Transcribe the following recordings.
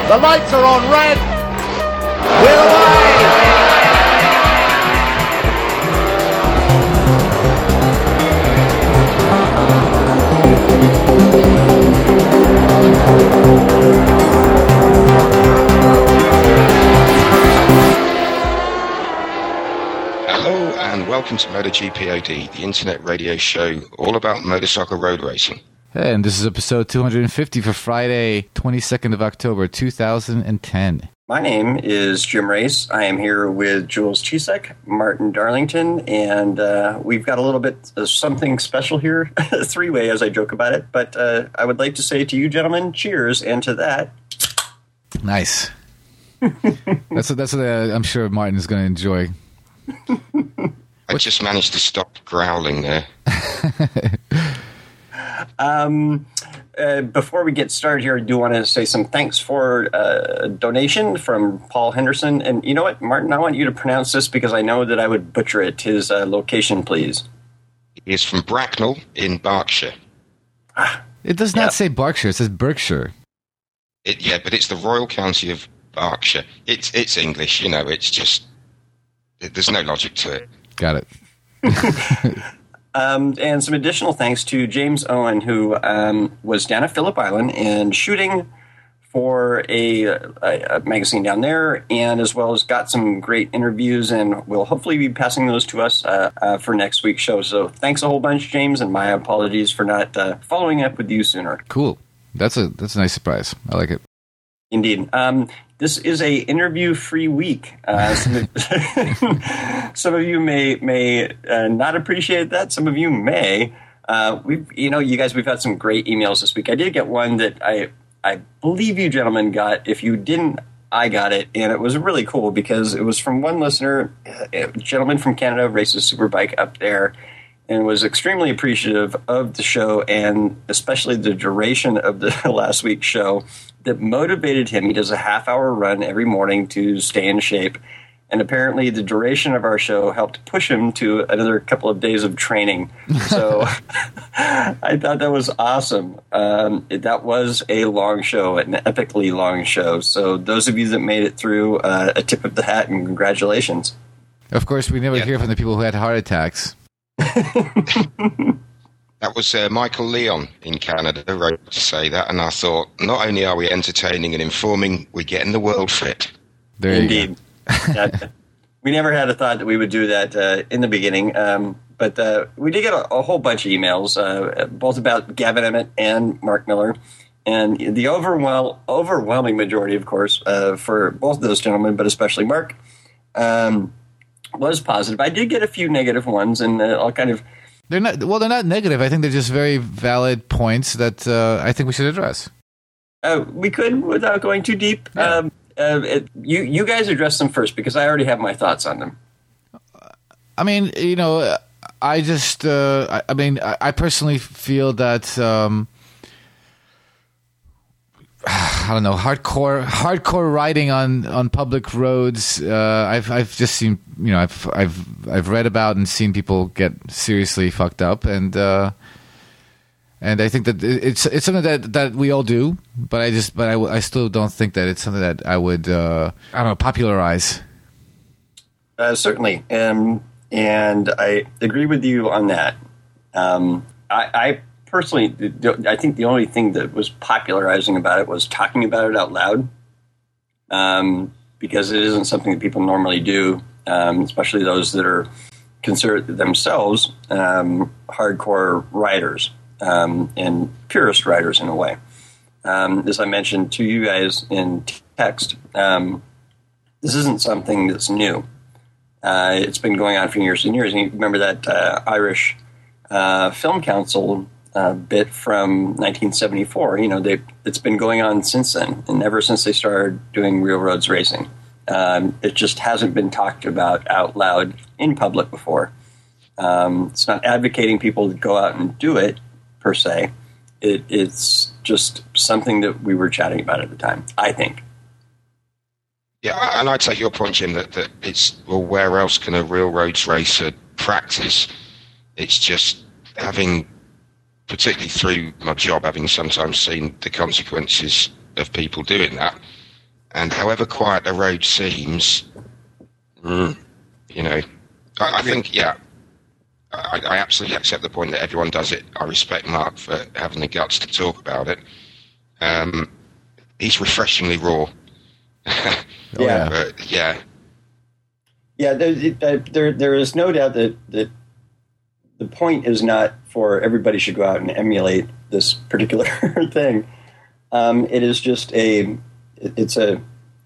The lights are on red. We're away. Hello and welcome to MotoGP OD, the internet radio show all about motorcycle road racing. Hey, and this is episode 250 for Friday, 22nd of October, 2010. My name is Jim Race. I am here with Jules Chisek, Martin Darlington, and we've got a little bit of something special here, three-way as I joke about it. But I would like to say to you gentlemen, cheers, and to that... Nice. That's what I'm sure Martin is going to enjoy. I just managed to stop growling there. Before we get started here, I do want to say some thanks for a donation from Paul Henderson. And you know what, Martin, I want you to pronounce this because I know that I would butcher it. His location, please. He is from Bracknell in Berkshire. It does not say Berkshire, it says Berkshire. But it's the Royal County of Berkshire. It's English, you know, it's just... There's no logic to it. Got it. And some additional thanks to James Owen, who was down at Phillip Island and shooting for a magazine down there, and as well as got some great interviews, and will hopefully be passing those to us for next week's show. So thanks a whole bunch, James, and my apologies for not following up with you sooner. Cool. That's a nice surprise. I like it. Indeed. This is a interview-free week. Some of you may not appreciate that. Some of you may. You guys, we've had some great emails this week. I did get one that I believe you gentlemen got. If you didn't, I got it, and it was really cool because it was from one listener, a gentleman from Canada, races Superbike up there, and was extremely appreciative of the show and especially the duration of the last week's show that motivated him. He does a half-hour run every morning to stay in shape, and apparently the duration of our show helped push him to another couple of days of training. So I thought that was awesome. That was a long show, an epically long show. So those of you that made it through, a tip of the hat and congratulations. Of course, we never hear from the people who had heart attacks. That was Michael Leon in Canada who wrote to say that, and I thought, not only are we entertaining and informing, we're getting the world fit. There Indeed. You go. We never had a thought that we would do that in the beginning, but we did get a whole bunch of emails, both about Gavin Emmett and Mark Miller, and the overwhelming majority, of course, for both of those gentlemen, but especially Mark, was positive. I did get a few negative ones, and I'll kind of... They're not negative. I think they're just very valid points that I think we should address. We could, without going too deep. Yeah. You guys address them first because I already have my thoughts on them. I mean, I just, I personally feel that, I don't know, hardcore riding on public roads. I've just seen, I've read about and seen people get seriously fucked up, and I think that it's something that we all do, but I still don't think that it's something that I would popularize. Certainly, and I agree with you on that. I personally, I think the only thing that was popularizing about it was talking about it out loud, because it isn't something that people normally do, especially those that are considered themselves hardcore riders and purist riders in a way. As I mentioned to you guys in text, this isn't something that's new. It's been going on for years and years. And you remember that Irish Film Council bit from 1974. It's been going on since then, and ever since they started doing real roads racing. It just hasn't been talked about out loud in public before. It's not advocating people to go out and do it, per se. It's just something that we were chatting about at the time, I think. Yeah, and I take your point, Jim, that it's, well, where else can a real roads racer practice? It's just having, particularly through my job, having sometimes seen the consequences of people doing that, And however quiet the road seems, I think, I absolutely accept the point that everyone does it. I respect Mark for having the guts to talk about it. He's refreshingly raw. Yeah. But, yeah. Yeah, there is no doubt that the point is not for everybody should go out and emulate this particular thing. It is just it's a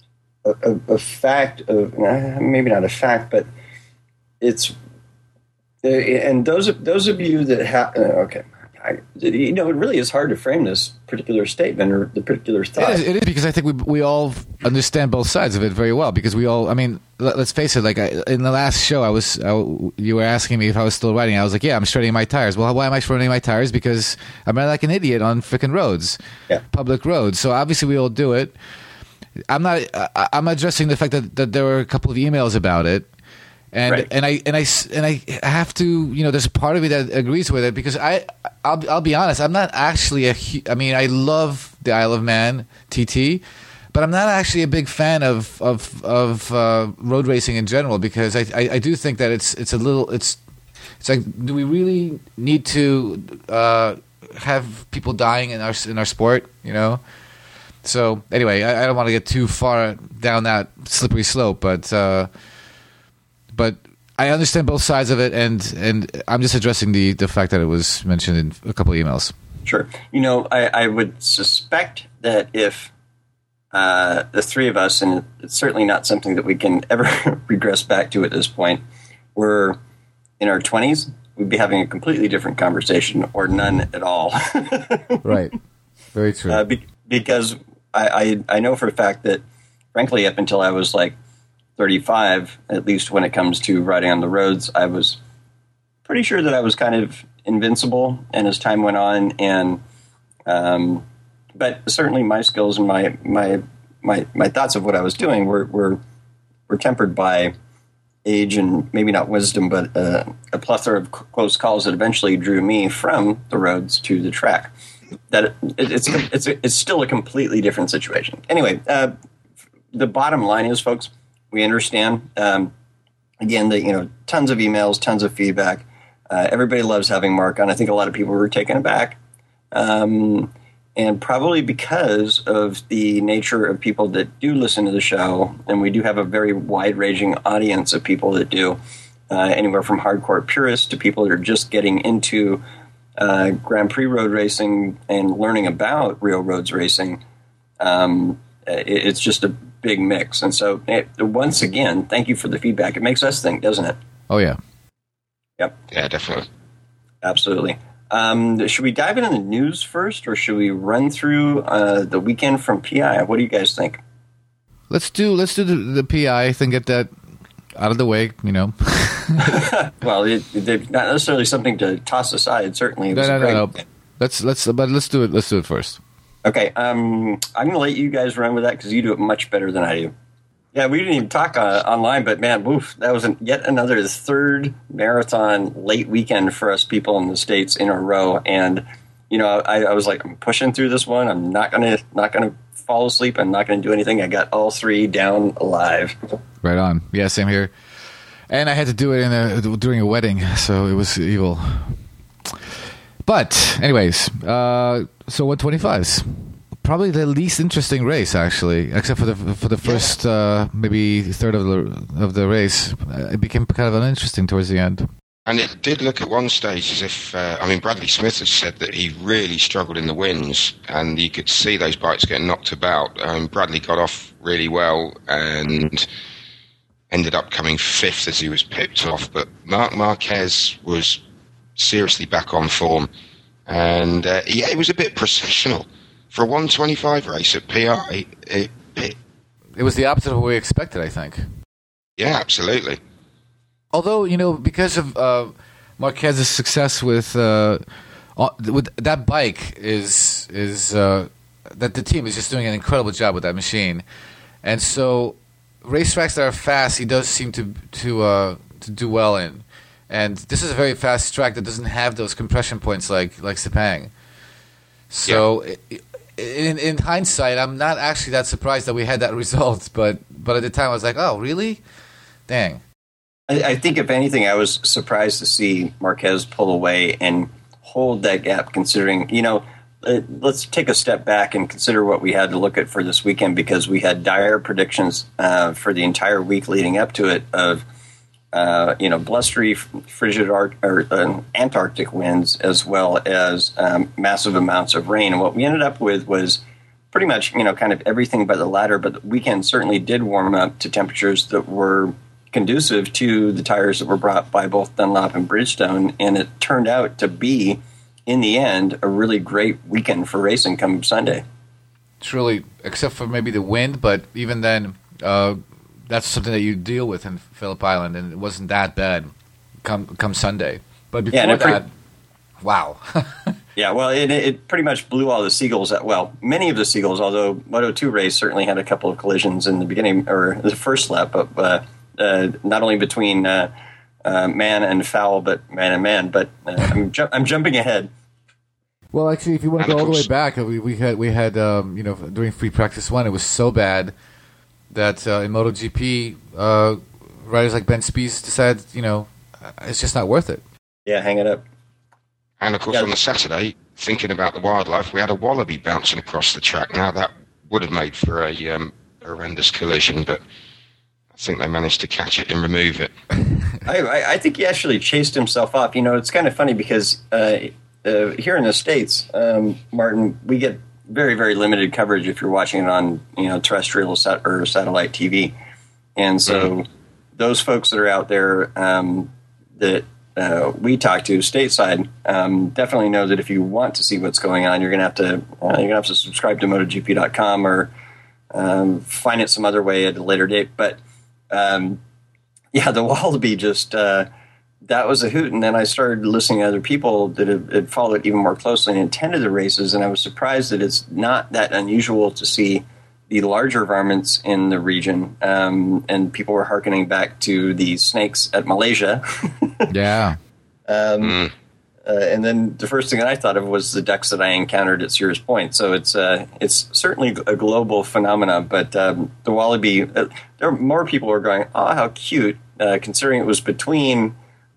fact of, maybe not a fact, but it's, and those of you that have, okay. It really is hard to frame this particular statement or the particular thought. It is because I think we all understand both sides of it very well. Because we all, I mean, let's face it. Like in the last show, you were asking me if I was still riding. I was like, yeah, I'm straightening my tires. Well, why am I straightening my tires? Because I'm riding like an idiot on freaking roads, public roads. So obviously we all do it. I'm not addressing the fact that there were a couple of emails about it. And right. and I have to, there's a part of me that agrees with it because I'll be honest, I'm not actually I love the Isle of Man TT, but I'm not actually a big fan of road racing in general because I do think that it's like, do we really need to have people dying in our sport, So anyway, I don't want to get too far down that slippery slope, but I understand both sides of it, and I'm just addressing the fact that it was mentioned in a couple of emails. Sure. I would suspect that if the three of us, and it's certainly not something that we can ever regress back to at this point, were in our 20s, we'd be having a completely different conversation or none at all. Right. Very true. Because I know for a fact that, frankly, up until I was like 35, at least when it comes to riding on the roads, I was pretty sure that I was kind of invincible. And as time went on, but certainly my skills and my thoughts of what I was doing were tempered by age and maybe not wisdom, but a plethora of close calls that eventually drew me from the roads to the track. That it's still a completely different situation. Anyway, the bottom line is, folks, we understand. Again, tons of emails, tons of feedback. Everybody loves having Mark on. I think a lot of people were taken aback, and probably because of the nature of people that do listen to the show, and we do have a very wide-ranging audience of people that do, anywhere from hardcore purists to people that are just getting into Grand Prix road racing and learning about real roads racing. It's just a big mix. And so, once again, thank you for the feedback. It makes us think, doesn't it? Oh, yeah. Yep. Yeah, definitely. Absolutely. Should we dive into the news first, or should we run through the weekend from PI? What do you guys think? Let's do the PI thing, get that out of the way, Well, they're not necessarily something to toss aside. Certainly, no. Let's do it. Let's do it first. Okay, I'm going to let you guys run with that because you do it much better than I do. Yeah, we didn't even talk online, but man, woof, that was yet another third marathon late weekend for us people in the States in a row. And, I was like, I'm pushing through this one. I'm not gonna fall asleep. I'm not going to do anything. I got all three down alive. Right on. Yeah, same here. And I had to do it during a wedding, so it was evil. But, anyways, so 125s. Probably the least interesting race, actually, except for the first maybe third of the race. It became kind of uninteresting towards the end. And it did look at one stage as if, Bradley Smith has said that he really struggled in the wins, and you could see those bikes getting knocked about. Bradley got off really well and ended up coming fifth as he was pipped off, but Marc Marquez was seriously back on form, and it was a bit processional for a 125 race at PI. It was the opposite of what we expected, I think. Yeah, absolutely. Although, because of Marquez's success with that bike is that the team is just doing an incredible job with that machine, and so racetracks that are fast, he does seem to do well in. And this is a very fast track that doesn't have those compression points like Sepang. So in hindsight, I'm not actually that surprised that we had that result. But at the time, I was like, oh, really? Dang. I think, if anything, I was surprised to see Marquez pull away and hold that gap, considering, let's take a step back and consider what we had to look at for this weekend, because we had dire predictions for the entire week leading up to it of, blustery, frigid Antarctic winds, as well as massive amounts of rain. And what we ended up with was pretty much, kind of everything but the latter. But the weekend certainly did warm up to temperatures that were conducive to the tires that were brought by both Dunlop and Bridgestone, and it turned out to be, in the end, a really great weekend for racing come Sunday. Truly, except for maybe the wind, but even then, that's something that you deal with in Phillip Island, and it wasn't that bad come Sunday. But before wow. Yeah, well, it pretty much blew all the Seagulls. Many of the Seagulls, although Moto2 race certainly had a couple of collisions in the beginning, or the first lap, but not only between man and foul, but man and man. But I'm jumping ahead. Well, actually, if you want to go all the way back, we had during free practice 1, it was so bad that in MotoGP, riders like Ben Spies decided, it's just not worth it. Yeah, hang it up. And of course, on the Saturday, thinking about the wildlife, we had a wallaby bouncing across the track. Now that would have made for a horrendous collision, but I think they managed to catch it and remove it. I think he actually chased himself off. It's kind of funny because here in the States, Martin, we get very, very limited coverage if you're watching it on terrestrial or satellite TV. And so those folks that are out there that we talk to stateside definitely know that if you want to see what's going on, you're going to have to subscribe to MotoGP.com or find it some other way at a later date. But the wallaby just that was a hoot. And then I started listening to other people that had followed even more closely and attended the races, and I was surprised that it's not that unusual to see the larger varmints in the region. And people were hearkening back to the snakes at Malaysia. Yeah. And then the first thing that I thought of was the ducks that I encountered at Sears Point. So it's certainly a global phenomenon. But the wallaby, there are more people who are going, oh, how cute, considering it was between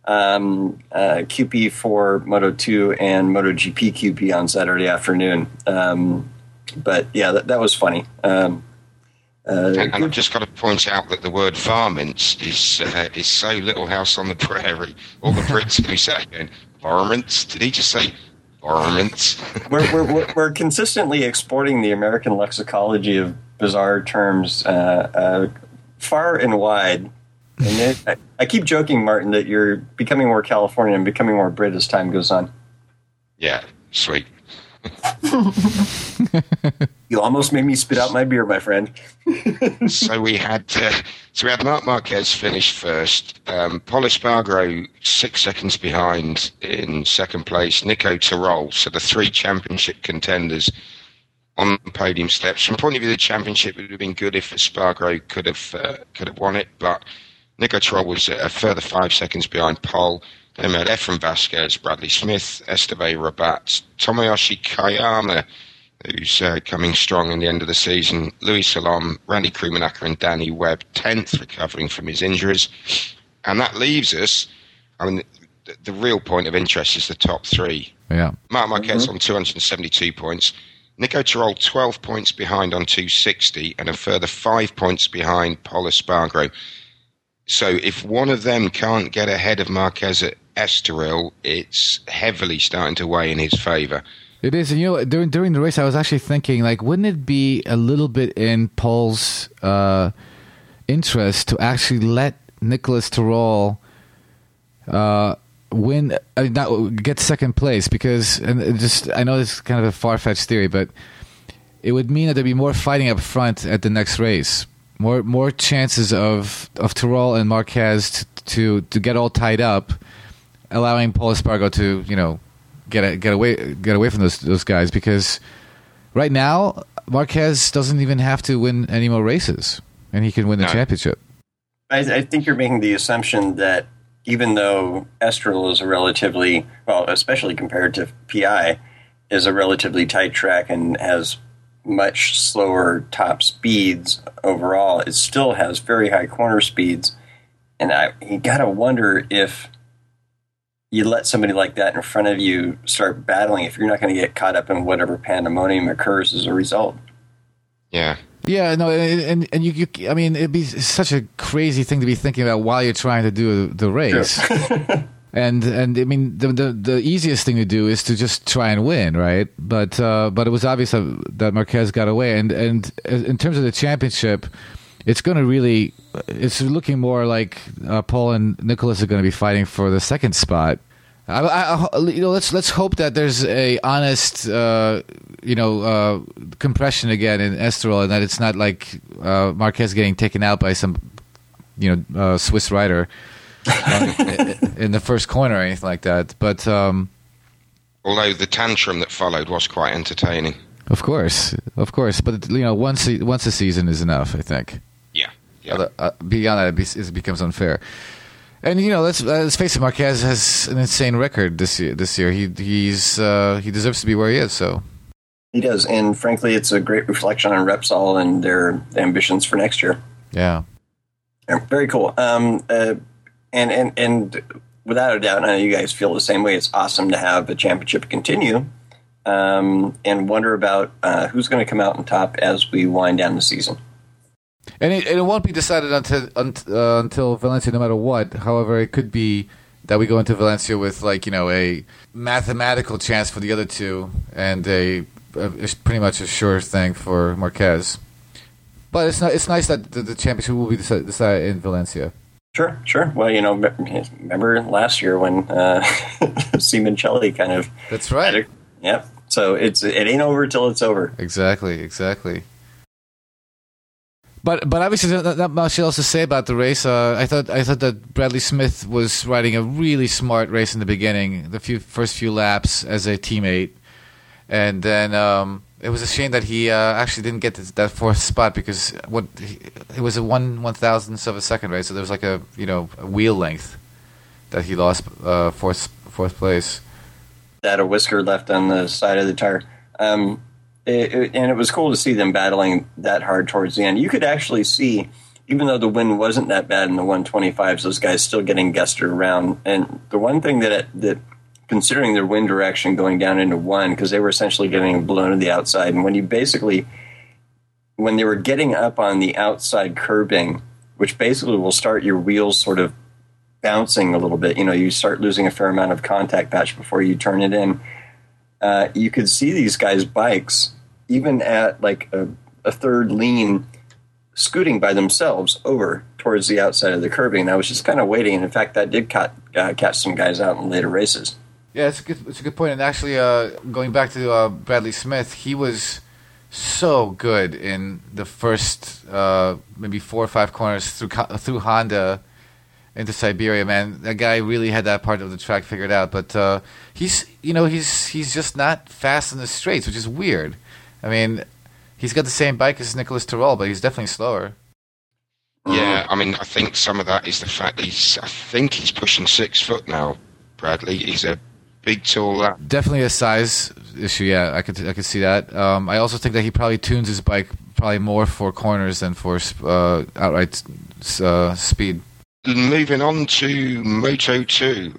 QP for Moto2 and MotoGP QP on Saturday afternoon. But yeah, that was funny. And I've just got to point out that the word varmints is so Little House on the Prairie. All the Brits who say again, varmints. Did he just say varmints? We're consistently exporting the American lexicology of bizarre terms far and wide. And I keep joking, Martin, that you're becoming more Californian and becoming more Brit as time goes on. Yeah, sweet. You almost made me spit out my beer, my friend. So we had Marc Marquez finish first. Pol Espargaro 6 seconds behind in second place. Nico Tirol, so the 3 championship contenders on the podium steps. From the point of view of the championship, it would have been good if Espargaro could have won it, but Nico Tirol was a further 5 seconds behind Pol. Then we had Efren Vasquez, Bradley Smith, Esteve Rabat, Tomoyoshi Kayama, who's coming strong in the end of the season, Louis Salom, Randy Krumanacher and Danny Webb, 10th, recovering from his injuries. And that leaves us, the real point of interest is the top 3. Yeah. Marc Marquez on 272 points, Nico Tirol 12 points behind on 260, and a further 5 points behind Pol Espargaro. So if one of them can't get ahead of Marquez at Estoril, it's heavily starting to weigh in his favour. It is, and during the race, I was actually thinking, wouldn't it be a little bit in Pol's interest to actually let Nicolas Tirol win, get second place? Because, I know this is kind of a far-fetched theory, but it would mean that there'd be more fighting up front at the next race. More chances of Tirol and Marquez to get all tied up, allowing Pol Espargaro to get away from those guys, because right now Marquez doesn't even have to win any more races and he can win the championship. I think you're making the assumption that even though Estoril is a relatively, well, especially compared to PI, is a relatively tight track and has much slower top speeds overall. It still has very high corner speeds. And you got to wonder if you let somebody like that in front of you start battling, if you're not going to get caught up in whatever pandemonium occurs as a result. Yeah. Yeah, no, and you I mean, it'd be such a crazy thing to be thinking about while you're trying to do the race. Sure. and I mean, the easiest thing to do is to just try and win, right? But it was obvious that Marquez got away, and in terms of the championship, it's looking more like Paul and Nicholas are going to be fighting for the second spot. Let's hope that there's a honest, compression again in Estoril, and that it's not like Marquez getting taken out by some, Swiss rider in the first corner or anything like that. But although the tantrum that followed was quite entertaining. Of course. But once a season is enough, I think. Yeah. Beyond that, it becomes unfair. And let's face it, Marquez has an insane record this year. He deserves to be where he is. So he does, and frankly, it's a great reflection on Repsol and their ambitions for next year. Yeah, very cool. And without a doubt, I know you guys feel the same way. It's awesome to have a championship continue, and wonder about who's going to come out on top as we wind down the season. And it won't be decided until Valencia, no matter what. However, it could be that we go into Valencia with a mathematical chance for the other two, and a pretty much a sure thing for Marquez. But it's nice that the championship will be decided in Valencia. Sure. Well, remember last year when Simoncelli kind of. That's right. Yep. So it ain't over till it's over. Exactly. But obviously, there's not much else to say about the race. I thought that Bradley Smith was riding a really smart race in the beginning, the first few laps as a teammate, and then it was a shame that he actually didn't get that fourth spot because it was a 1/1000th of a second, right? So there was a wheel length that he lost fourth place. That a whisker left on the side of the tire. And it was cool to see them battling that hard towards the end. You could actually see, even though the wind wasn't that bad in the 125s, those guys still getting gustered around. And the one thing that considering their wind direction going down into one, because they were essentially getting blown to the outside, and when they were getting up on the outside curbing, which basically will start your wheels sort of bouncing a little bit, you start losing a fair amount of contact patch before you turn it in. You could see these guys' bikes, even at a third lean, scooting by themselves over towards the outside of the curbing. And I was just kind of waiting. And in fact, that did catch some guys out in later races. Yeah, it's a good point. And actually, going back to Bradley Smith, he was so good in the first maybe 4 or 5 corners through Honda into Siberia, man. That guy really had that part of the track figured out, but he's just not fast in the straights, which is weird. I mean, he's got the same bike as Nicholas Terrell, but he's definitely slower. Yeah, I mean, I think some of that is the fact he's pushing 6 foot now, Bradley. He's a big, tall lad. Definitely a size issue, yeah, I could see that. I also think that he probably tunes his bike probably more for corners than for outright speed. Moving on to Moto2,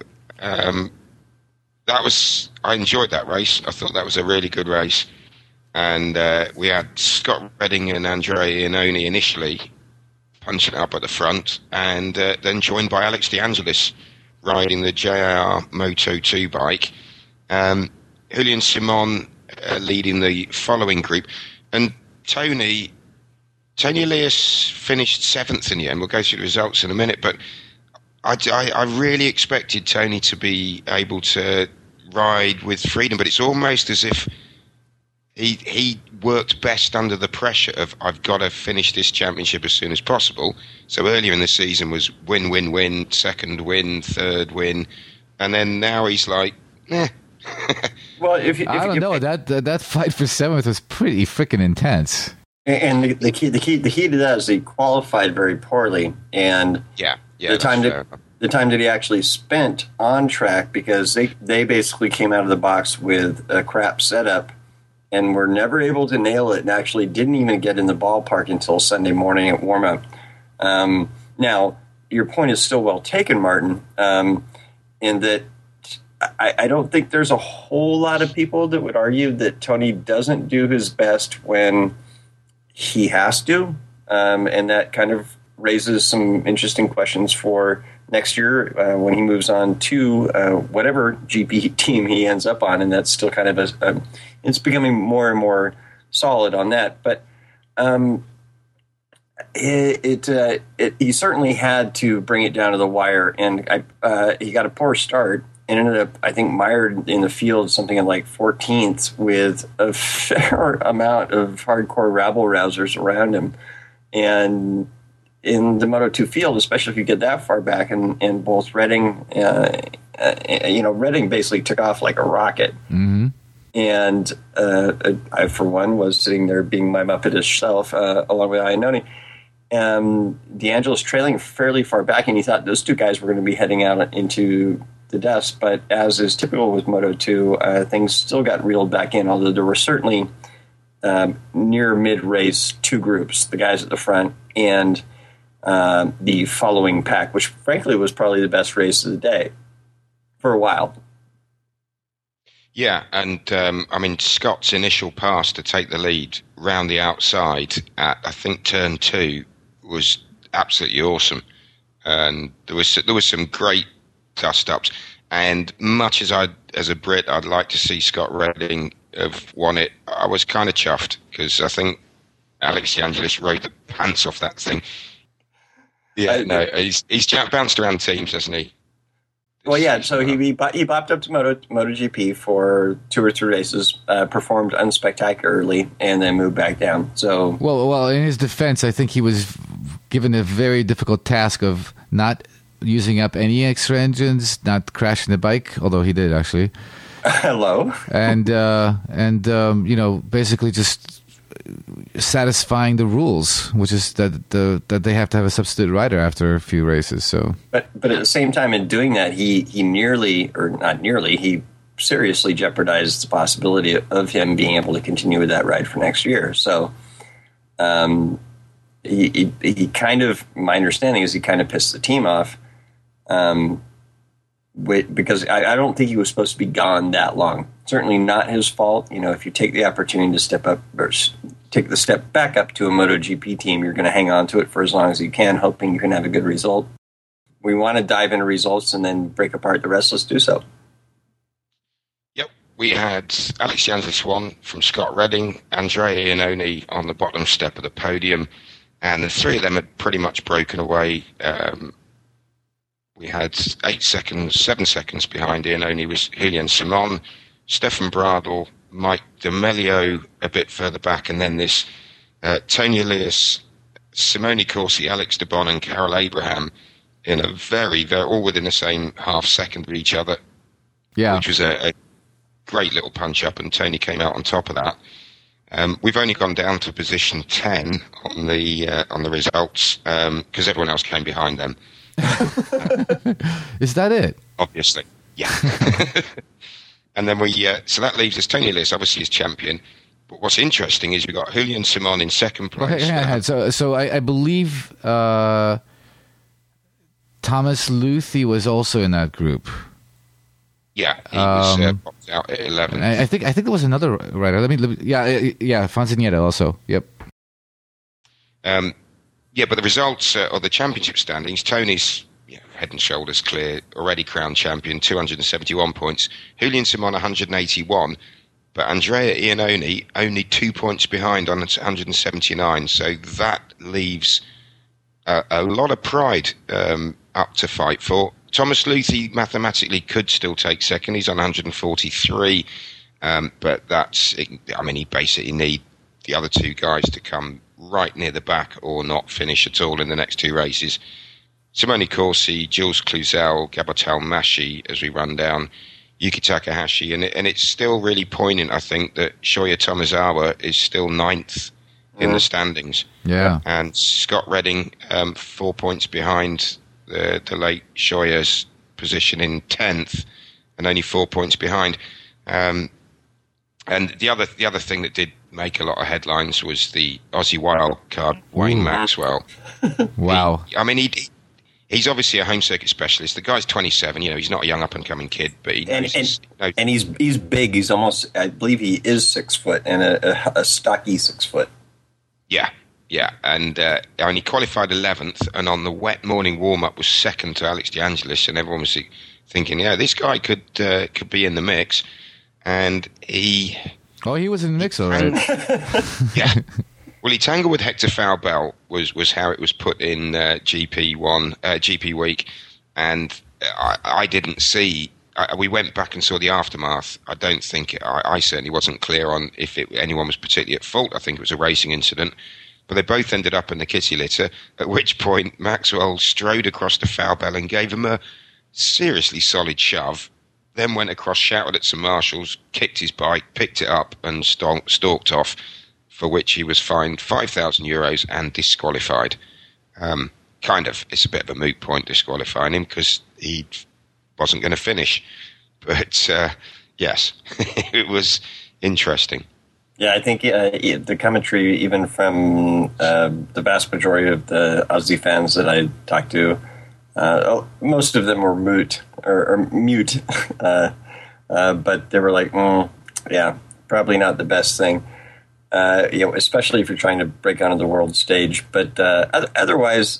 I enjoyed that race. I thought that was a really good race, and we had Scott Redding and Andrea Iannone initially punching up at the front, and then joined by Alex De Angelis riding the JR Moto2 bike. Julian Simon leading the following group, and Tony Elias finished 7th in the end. We'll go through the results in a minute, but I really expected Tony to be able to ride with freedom, but it's almost as if he worked best under the pressure of, I've got to finish this championship as soon as possible. So earlier in the season was win, win, win, second win, third win, and then now he's like, eh. Well, I don't know. That fight for 7th was pretty freaking intense. And the key to that is he qualified very poorly, and the time that he actually spent on track, because they basically came out of the box with a crap setup, and were never able to nail it, and actually didn't even get in the ballpark until Sunday morning at warm-up. Now, your point is still well taken, Martin, in that I don't think there's a whole lot of people that would argue that Tony doesn't do his best when he has to, and that kind of raises some interesting questions for next year when he moves on to whatever GP team he ends up on, and that's still kind of it's becoming more and more solid on that. But he certainly had to bring it down to the wire, and he got a poor start and ended up, I think, mired in the field something like 14th with a fair amount of hardcore rabble-rousers around him. And in the Moto2 field, especially if you get that far back, and both Redding, Redding basically took off like a rocket. Mm-hmm. And I, for one, was sitting there being my Muppetish self along with Iannone. D'Angelo's trailing fairly far back, and he thought those two guys were going to be heading out into the dust. But as is typical with Moto2, things still got reeled back in, although there were certainly near mid-race two groups, the guys at the front and the following pack, which frankly was probably the best race of the day for a while. Yeah, and Scott's initial pass to take the lead round the outside at, I think, turn 2 was absolutely awesome. And there was some great dust-ups. And much as a Brit, I'd like to see Scott Redding have won it, I was kind of chuffed, because I think Alex DeAngelis rode the pants off that thing. Yeah, he's bounced around teams, hasn't he? Well, yeah, so he bopped up to MotoGP for 2 or 3 races, performed unspectacularly, and then moved back down. So, well, in his defense, I think he was given a very difficult task of not using up any extra engines, not crashing the bike, although he did actually. Hello. And basically just satisfying the rules, which is that they have to have a substitute rider after a few races. So, but at the same time, in doing that, he seriously jeopardized the possibility of him being able to continue with that ride for next year. So, he kind of, my understanding is he kind of pissed the team off, because I don't think he was supposed to be gone that long. Certainly not his fault. If you take the opportunity to step up or take the step back up to a MotoGP team, you're going to hang on to it for as long as you can, hoping you can have a good result. We want to dive into results and then break apart the rest. Let's do so. Yep. We had Alex DeAngelis won from Scott Redding, Andrea Iannone on the bottom step of the podium, and the three of them had pretty much broken away. We had 7 seconds behind Iannone was Julian Simon, Stefan Bradl, Mike D'Amelio a bit further back, and then this Tony Elias, Simone Corsi, Alex Debon, and Carol Abraham in a very, very, all within the same half second of each other. Yeah. Which was a great little punch up, and Tony came out on top of that. We've only gone down to position 10 on the results because everyone else came behind them. Is that it? Obviously, yeah. And then so that leaves us Tony Elias, obviously as champion. But what's interesting is we've got Julian Simon in second place. Okay, so I believe Thomas Luthi was also in that group. Yeah, he was popped out at 11. I think there was another rider. Fonziniera also. Yep. But the results or the championship standings, Tony's head and shoulders clear, already crowned champion, 271 points. Julian Simon, 181. But Andrea Iannone only 2 points behind on 179. So that leaves a lot of pride up to fight for. Thomas Luthi mathematically could still take second. He's on 143. But he basically need the other two guys to come right near the back or not finish at all in the next 2 races. Simone Corsi, Jules Cluzel, Gabotal Mashi as we run down, Yuki Takahashi, and it's still really poignant, I think, that Shoya Tomizawa is still 9th in the standings. Yeah. And Scott Redding, 4 points behind the late Shoya's position in 10th, and only 4 points behind. And the other thing that did make a lot of headlines was the Aussie wild card Wayne Maxwell. Wow. He's obviously a home circuit specialist. The guy's 27. He's not a young up and coming kid, but he's big. He's almost, I believe, he is 6 foot and a stocky 6 foot. Yeah. And he qualified 11th, and on the wet morning warm up was second to Alex DeAngelis, and everyone was thinking, this guy could be in the mix. And he was in the mix already. Yeah. Well, he tangled with Hector Faubel was how it was put in GP week, and I didn't see. We went back and saw the aftermath. I don't think I certainly wasn't clear on if anyone was particularly at fault. I think it was a racing incident, but they both ended up in the kitty litter. At which point Maxwell strode across to Faubel and gave him a seriously solid shove. Then went across, shouted at some marshals, kicked his bike, picked it up, and stalked off, for which he was fined €5,000 and disqualified. It's a bit of a moot point disqualifying him because he wasn't going to finish. But, yes, it was interesting. Yeah, I think the commentary, even from the vast majority of the Aussie fans that I talked to, most of them were mute, but they were like, probably not the best thing, especially if you're trying to break onto the world stage. But otherwise,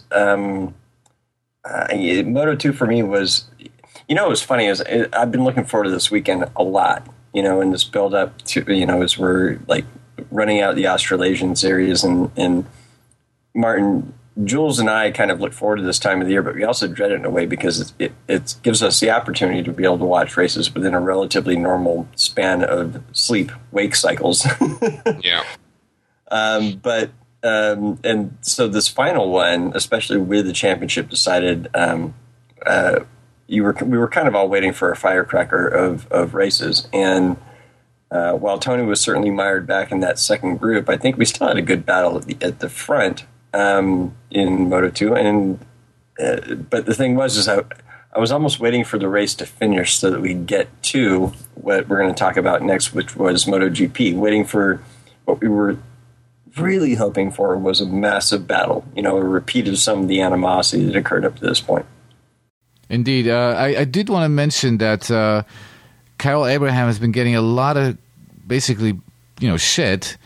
Moto2 for me was, what was funny is I've been looking forward to this weekend a lot, in this build up to, as we're like running out the Australasian series and Martin, Jules and I kind of look forward to this time of the year, but we also dread it in a way because it gives us the opportunity to be able to watch races within a relatively normal span of sleep-wake cycles. Yeah. And so this final one, especially with the championship decided, we were kind of all waiting for a firecracker of races. And while Tony was certainly mired back in that second group, I think we still had a good battle at the front. In Moto2, and but the thing was I was almost waiting for the race to finish so that we'd get to what we're going to talk about next, which was MotoGP. Waiting for what we were really hoping for was a massive battle, a repeat of some of the animosity that occurred up to this point. Indeed, I did want to mention that Kyle Abraham has been getting a lot of basically, shit.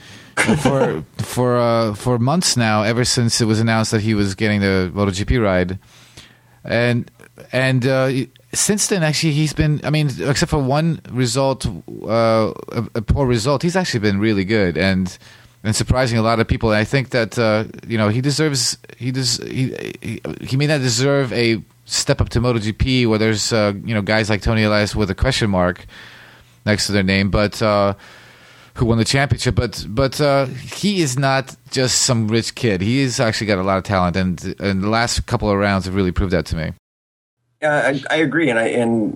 For months now, ever since it was announced that he was getting the MotoGP ride, and since then, actually, he's been. Except for one result, a poor result, he's actually been really good and surprising a lot of people. And I think that he deserves. He may not deserve a step up to MotoGP where there's guys like Tony Elias with a question mark next to their name, but. Who won the championship, but he is not just some rich kid. He's actually got a lot of talent, and the last couple of rounds have really proved that to me. I agree, and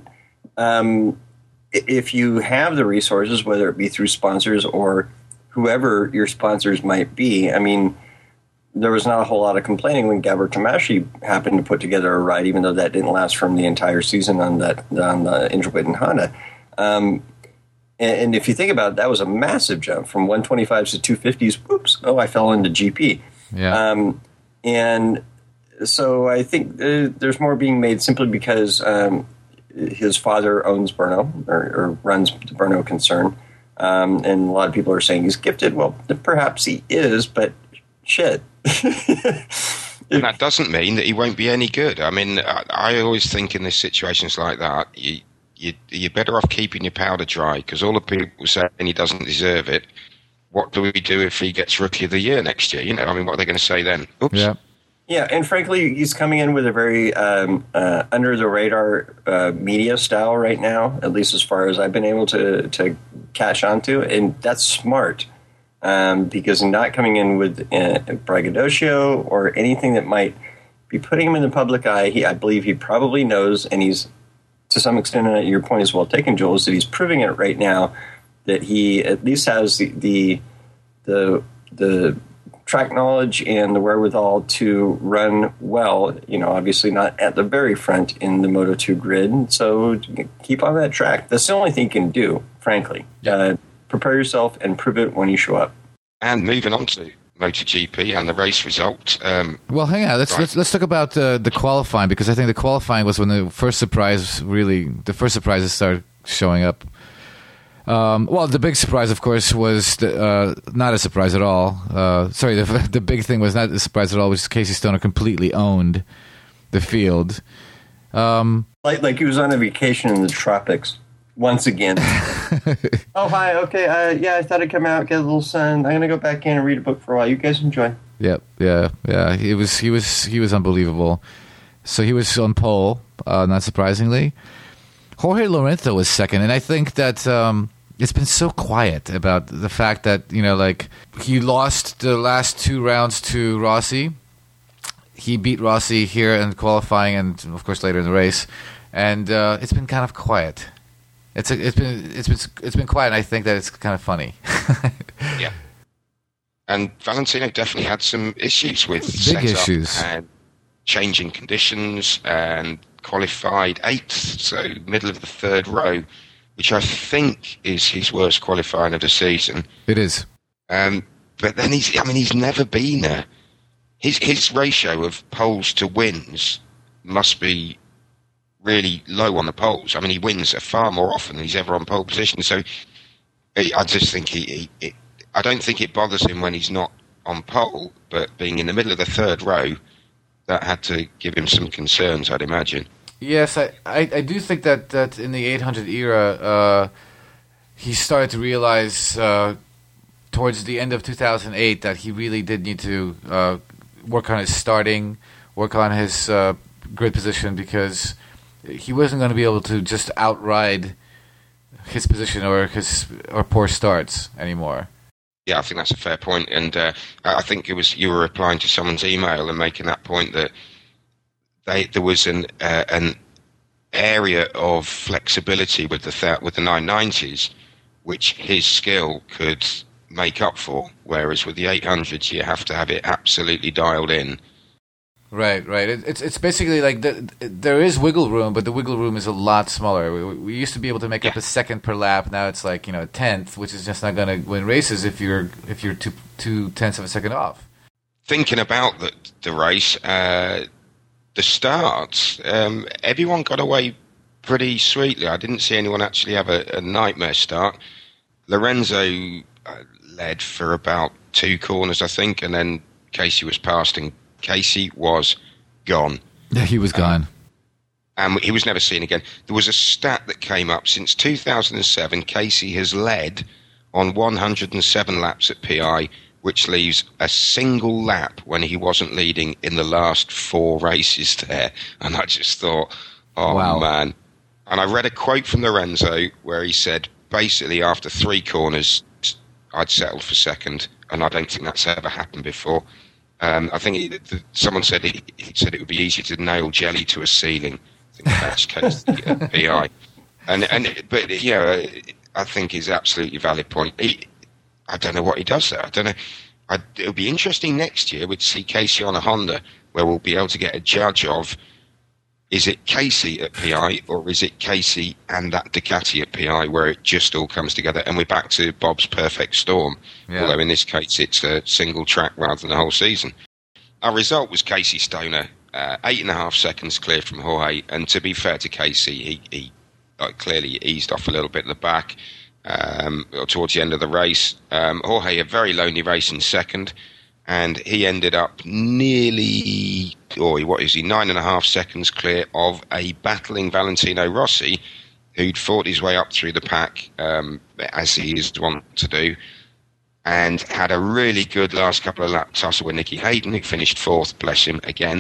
if you have the resources, whether it be through sponsors or whoever your sponsors might be, there was not a whole lot of complaining when Gabor Tomashi happened to put together a ride, even though that didn't last from the entire season on the Ingebrigtsen and Honda. And if you think about it, that was a massive jump from 125s to 250s. Whoops! Oh, I fell into GP. Yeah. And so I think there's more being made simply because his father owns Brno or runs the Brno concern, and a lot of people are saying he's gifted. Well, perhaps he is, but shit. And that doesn't mean that he won't be any good. I always think in these situations like that, you're better off keeping your powder dry because all the people saying he doesn't deserve it. What do we do if he gets Rookie of the Year next year? What are they going to say then? Oops. Yeah, and frankly, he's coming in with a very under-the-radar media style right now, at least as far as I've been able to catch on to, and that's smart because not coming in with braggadocio or anything that might be putting him in the public eye, I believe he probably knows, and he's to some extent, your point is well taken, Joel, is that he's proving it right now that he at least has the track knowledge and the wherewithal to run well. Obviously not at the very front in the Moto2 grid. So keep on that track. That's the only thing you can do, frankly. prepare yourself and prove it when you show up. And moving on to MotoGP and the race result. Well, hang on. Let's talk about the qualifying, because I think the qualifying was when the first surprises started showing up. Well, the big surprise, of course, was not a surprise at all. Sorry, the big thing was not a surprise at all, which is Casey Stoner completely owned the field. Like he was on a vacation in the tropics once again. Oh, hi. Okay. I thought I'd come out, get a little sun. I'm gonna go back in and read a book for a while. You guys enjoy. Yep. Yeah. He was unbelievable. So he was on pole, not surprisingly. Jorge Lorenzo was second, and I think that it's been so quiet about the fact that, he lost the last 2 rounds to Rossi. He beat Rossi here in qualifying and, of course, later in the race, and it's been kind of quiet. It's been quiet, and I think that it's kind of funny. Yeah. And Valentino definitely had some issues with big issues and changing conditions, and qualified 8th, so middle of the 3rd row, which I think is his worst qualifying of the season. It is. But then he's never been there. His ratio of poles to wins must be really low on the poles. I mean, he wins far more often than he's ever on pole position. So I just think I don't think it bothers him when he's not on pole, but being in the middle of the 3rd row, that had to give him some concerns, I'd imagine. Yes, I do think that in the 800 era, he started to realize towards the end of 2008 that he really did need to work on his starting, work on his grid position, because he wasn't going to be able to just outride his position or poor starts anymore. Yeah, I think that's a fair point, and I think it was you were replying to someone's email and making that point that there was an area of flexibility with the 990s, which his skill could make up for, whereas with the 800s you have to have it absolutely dialed in. Right. It's basically like there is wiggle room, but the wiggle room is a lot smaller. We used to be able to make up a second per lap. Now it's like a tenth, which is just not going to win races if you're 2/10 of a second off. Thinking about the race, the starts, everyone got away pretty sweetly. I didn't see anyone actually have a nightmare start. Lorenzo led for about 2 corners, I think, and then Casey was passed, and Casey was gone. Yeah, he was gone. And he was never seen again. There was a stat that came up. Since 2007, Casey has led on 107 laps at PI, which leaves a single lap when he wasn't leading in the last 4 races there. And I just thought, wow, man. And I read a quote from Lorenzo where he said, basically, after 3 corners, I'd settled for second. And I don't think that's ever happened before. I think someone said he said it would be easy to nail jelly to a ceiling. I think that's case the PI, but I think is absolutely valid point. I don't know what he does there. I don't know. It'll be interesting next year. We'd see Casey on a Honda, where we'll be able to get a judge of: is it Casey at PI or is it Casey and that Ducati at PI, where it just all comes together, and we're back to Bob's perfect storm. Yeah. Although in this case it's a single track rather than the whole season. Our result was Casey Stoner, 8.5 seconds clear from Jorge, and to be fair to Casey, he clearly eased off a little bit at the back towards the end of the race. Jorge, a very lonely race in second, and he ended up nearly, 9.5 seconds clear of a battling Valentino Rossi, who'd fought his way up through the pack, as he is wont to do, and had a really good last couple of lap tussle with Nicky Hayden, who finished 4th, bless him, again.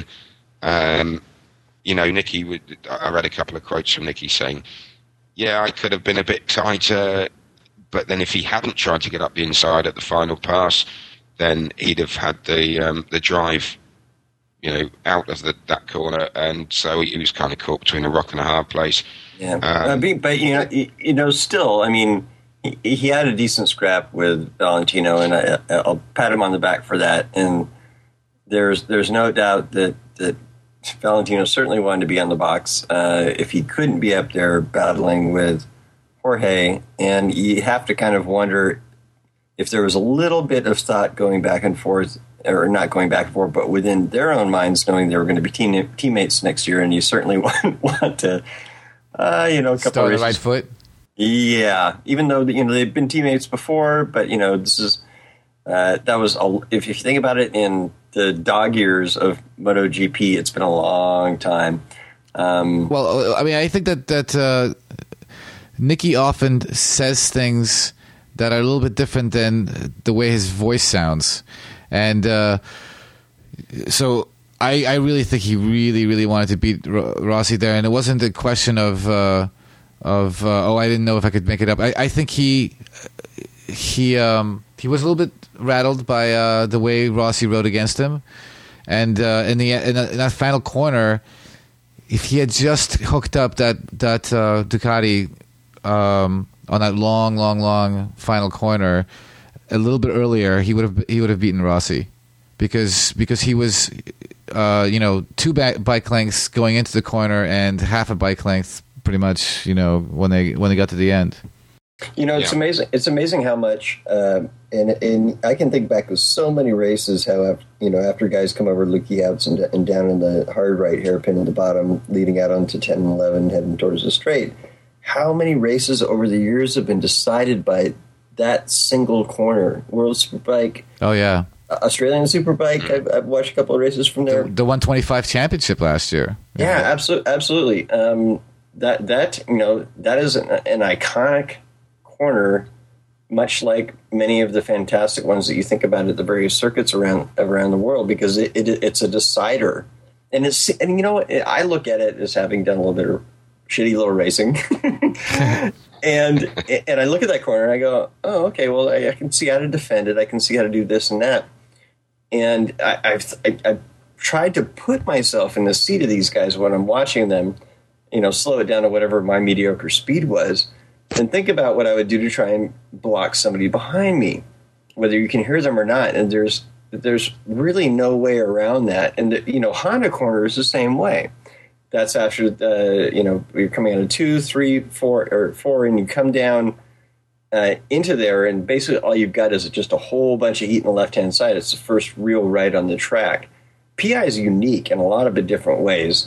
Nicky, I read a couple of quotes from Nicky saying, yeah, I could have been a bit tighter, but then if he hadn't tried to get up the inside at the final pass, then he'd have had the drive, out of that corner, and so he was kind of caught between a rock and a hard place. Yeah, but still, I mean, he had a decent scrap with Valentino, and I'll pat him on the back for that. And there's no doubt that Valentino certainly wanted to be on the box. If he couldn't be up there battling with Jorge, and you have to kind of wonder if there was a little bit of thought going back and forth, or not going back and forth, but within their own minds, knowing they were going to be teammates next year, and you certainly want to, a couple Start on the races. right foot. Yeah, even though they've been teammates before, but this is that was if you think about it in the dog years of MotoGP, it's been a long time. Well, I mean, I think that Nicky often says things that are a little bit different than the way his voice sounds, and so I really think he really wanted to beat Rossi there, and it wasn't a question of I didn't know if I could make it up. I think he was a little bit rattled by the way Rossi rode against him, and in that final corner, if he had just hooked up that Ducati on that long final corner a little bit earlier, he would have beaten Rossi, because he was 2 bike lengths going into the corner and half a bike length pretty much when they got to the end. It's amazing. It's amazing how much, and I can think back to so many races how after guys come over looky outs and down in the hard right hairpin at the bottom, leading out onto 10 and 11, heading towards the straight. How many races over the years have been decided by that single corner? World Superbike. Oh yeah. Australian Superbike. I've watched a couple of races from there. The 125 championship last year. Yeah, absolutely. That is an iconic corner, much like many of the fantastic ones that you think about at the various circuits around the world, because it's a decider, and I look at it as having done a little bit of shitty little racing, and I look at that corner and I go, oh, okay, well I can see how to defend it, I can see how to do this and that, and I've tried to put myself in the seat of these guys when I'm watching them, slow it down to whatever my mediocre speed was, and think about what I would do to try and block somebody behind me, whether you can hear them or not. And there's really no way around that. And Honda corner is the same way. That's after you're coming out of 2, 3, 4, or 4, and you come down into there, and basically all you've got is just a whole bunch of heat on the left hand side. It's the first real right on the track. PI is unique in a lot of different ways,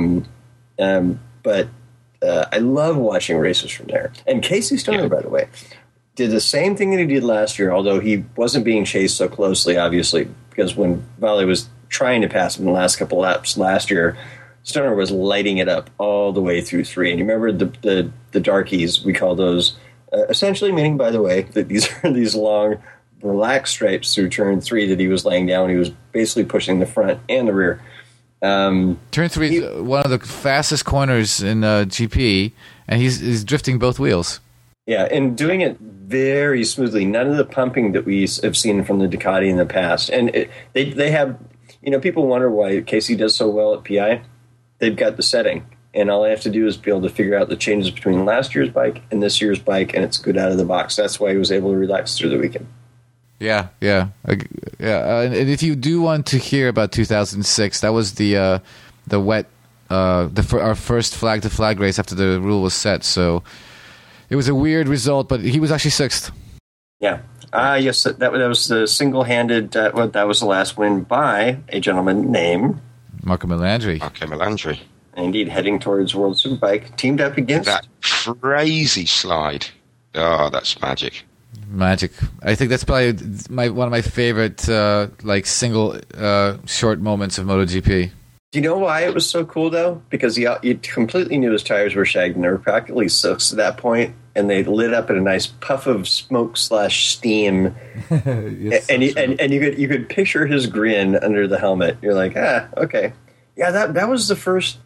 but I love watching races from there. And Casey Stoner, by the way, did the same thing that he did last year, although he wasn't being chased so closely, obviously, because when Vale was trying to pass him in the last couple laps last year, Stoner was lighting it up all the way through 3. And you remember the darkies, we call those, essentially meaning, by the way, that these are these long, relaxed stripes through turn 3 that he was laying down. He was basically pushing the front and the rear. Turn 3 is one of the fastest corners in GP, and he's drifting both wheels. Yeah, and doing it very smoothly. None of the pumping that we have seen from the Ducati in the past. And they have, people wonder why Casey does so well at PI. They've got the setting, and all I have to do is be able to figure out the changes between last year's bike and this year's bike, and it's good out of the box. That's why he was able to relax through the weekend. Yeah. And if you do want to hear about 2006, that was the wet, our first flag to flag race after the rule was set. So it was a weird result, but he was actually 6th. Yeah. Yes, that was the single-handed. That was the last win by a gentleman named Marco Melandri. Indeed, heading towards World Superbike, teamed up against that crazy slide. Oh, that's magic. Magic. I think that's probably one of my favorite single short moments of MotoGP. Do you know why it was so cool, though? Because you completely knew his tires were shagged, and they were practically soaked at that point, and they lit up in a nice puff of smoke/steam. And you could picture his grin under the helmet. You're like, okay. Yeah, that was the first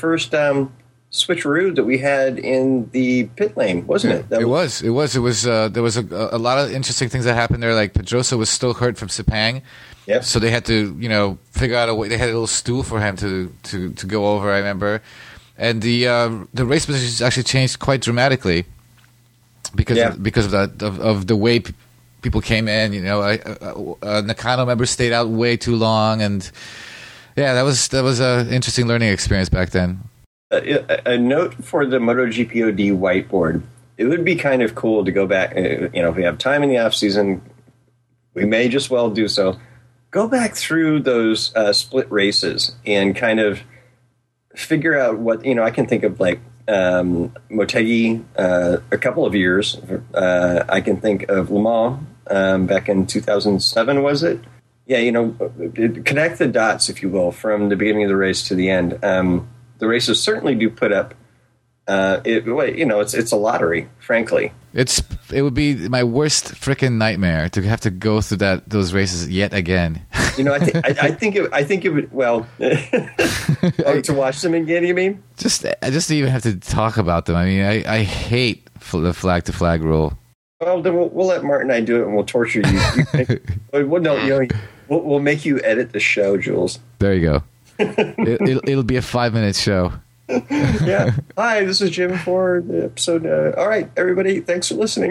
switcheroo that we had in the pit lane, wasn't it? It was. There was a lot of interesting things that happened there. Like Pedrosa was still hurt from Sepang, yep. So they had to figure out a way. They had a little stool for him to go over. I remember, and the race positions actually changed quite dramatically because of that of the way people came in. Nakano member stayed out way too long, and that was an interesting learning experience back then. A note for the MotoGP OD whiteboard. it would be kind of cool to go back. If we have time in the off season, we may just well do so. Go back through those split races and kind of figure out what I can think of, like Motegi a couple of years. I can think of Le Mans back in 2007, was it? Yeah, connect the dots, if you will, from the beginning of the race to the end. The races certainly do put up. It's a lottery, frankly. It would be my worst freaking nightmare to have to go through those races yet again. I think it would. Well, to watch them again, you mean? Just to even have to talk about them. I mean, I hate the flag to flag rule. Well, then we'll let Martin and I do it, and we'll torture you. We'll make you edit the show, Jules. There you go. It'll be a 5-minute show. Yeah. Hi, this is Jim for the episode. All right, everybody, thanks for listening.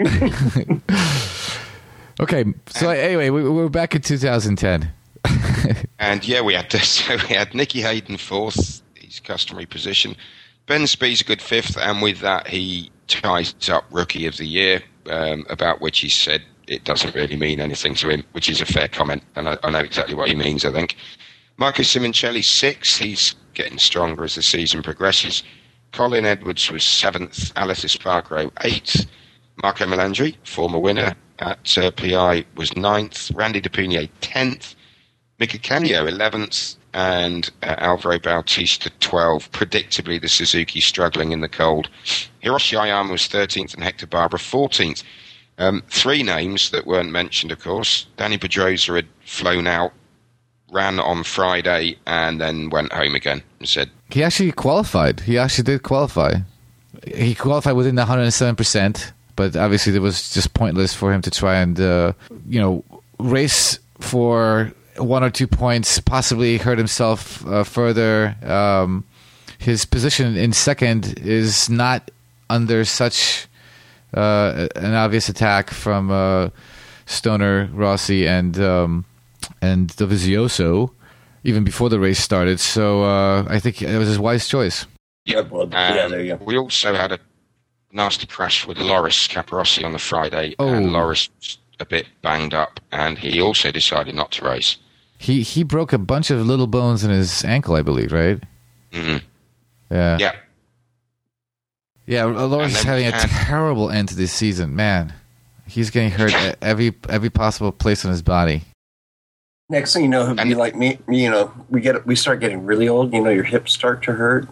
Okay, so anyway, we're back in 2010. And yeah, we had Nicky Hayden fourth, his customary position. Ben Spies a good fifth, and with that he ties up Rookie of the Year, about which he said it doesn't really mean anything to him, which is a fair comment, and I know exactly what he means, I think. Marco Simoncelli sixth, he's getting stronger as the season progresses. Colin Edwards was seventh, Alice Espargaro eighth, Marco Melandri, former winner at PI, was ninth, Randy DePugnier 10th, Mika Canio 11th, and Alvaro Bautista 12th. Predictably, the Suzuki struggling in the cold. Hiroshi Ayama was 13th and Hector Barbera 14th. Three names that weren't mentioned, of course. Danny Pedrosa had flown out, ran on Friday, and then went home again and said... He actually qualified. He actually did qualify. He qualified within the 107%, but obviously it was just pointless for him to try and, race for 1 or 2 points, possibly hurt himself further. His position in second is not under such an obvious attack from Stoner, Rossi, and Dovizioso even before the race started. So I think it was his wise choice. Yeah, there you go. We also had a nasty crash with Loris Capirossi on the Friday, and Loris was a bit banged up, and he also decided not to race. He broke a bunch of little bones in his ankle, I believe, right? Mm-hmm. Yeah. Yeah, Loris is having a terrible end to this season. Man, he's getting hurt at every possible place on his body. Next thing you know, he'll be like me. We start getting really old. Your hips start to hurt.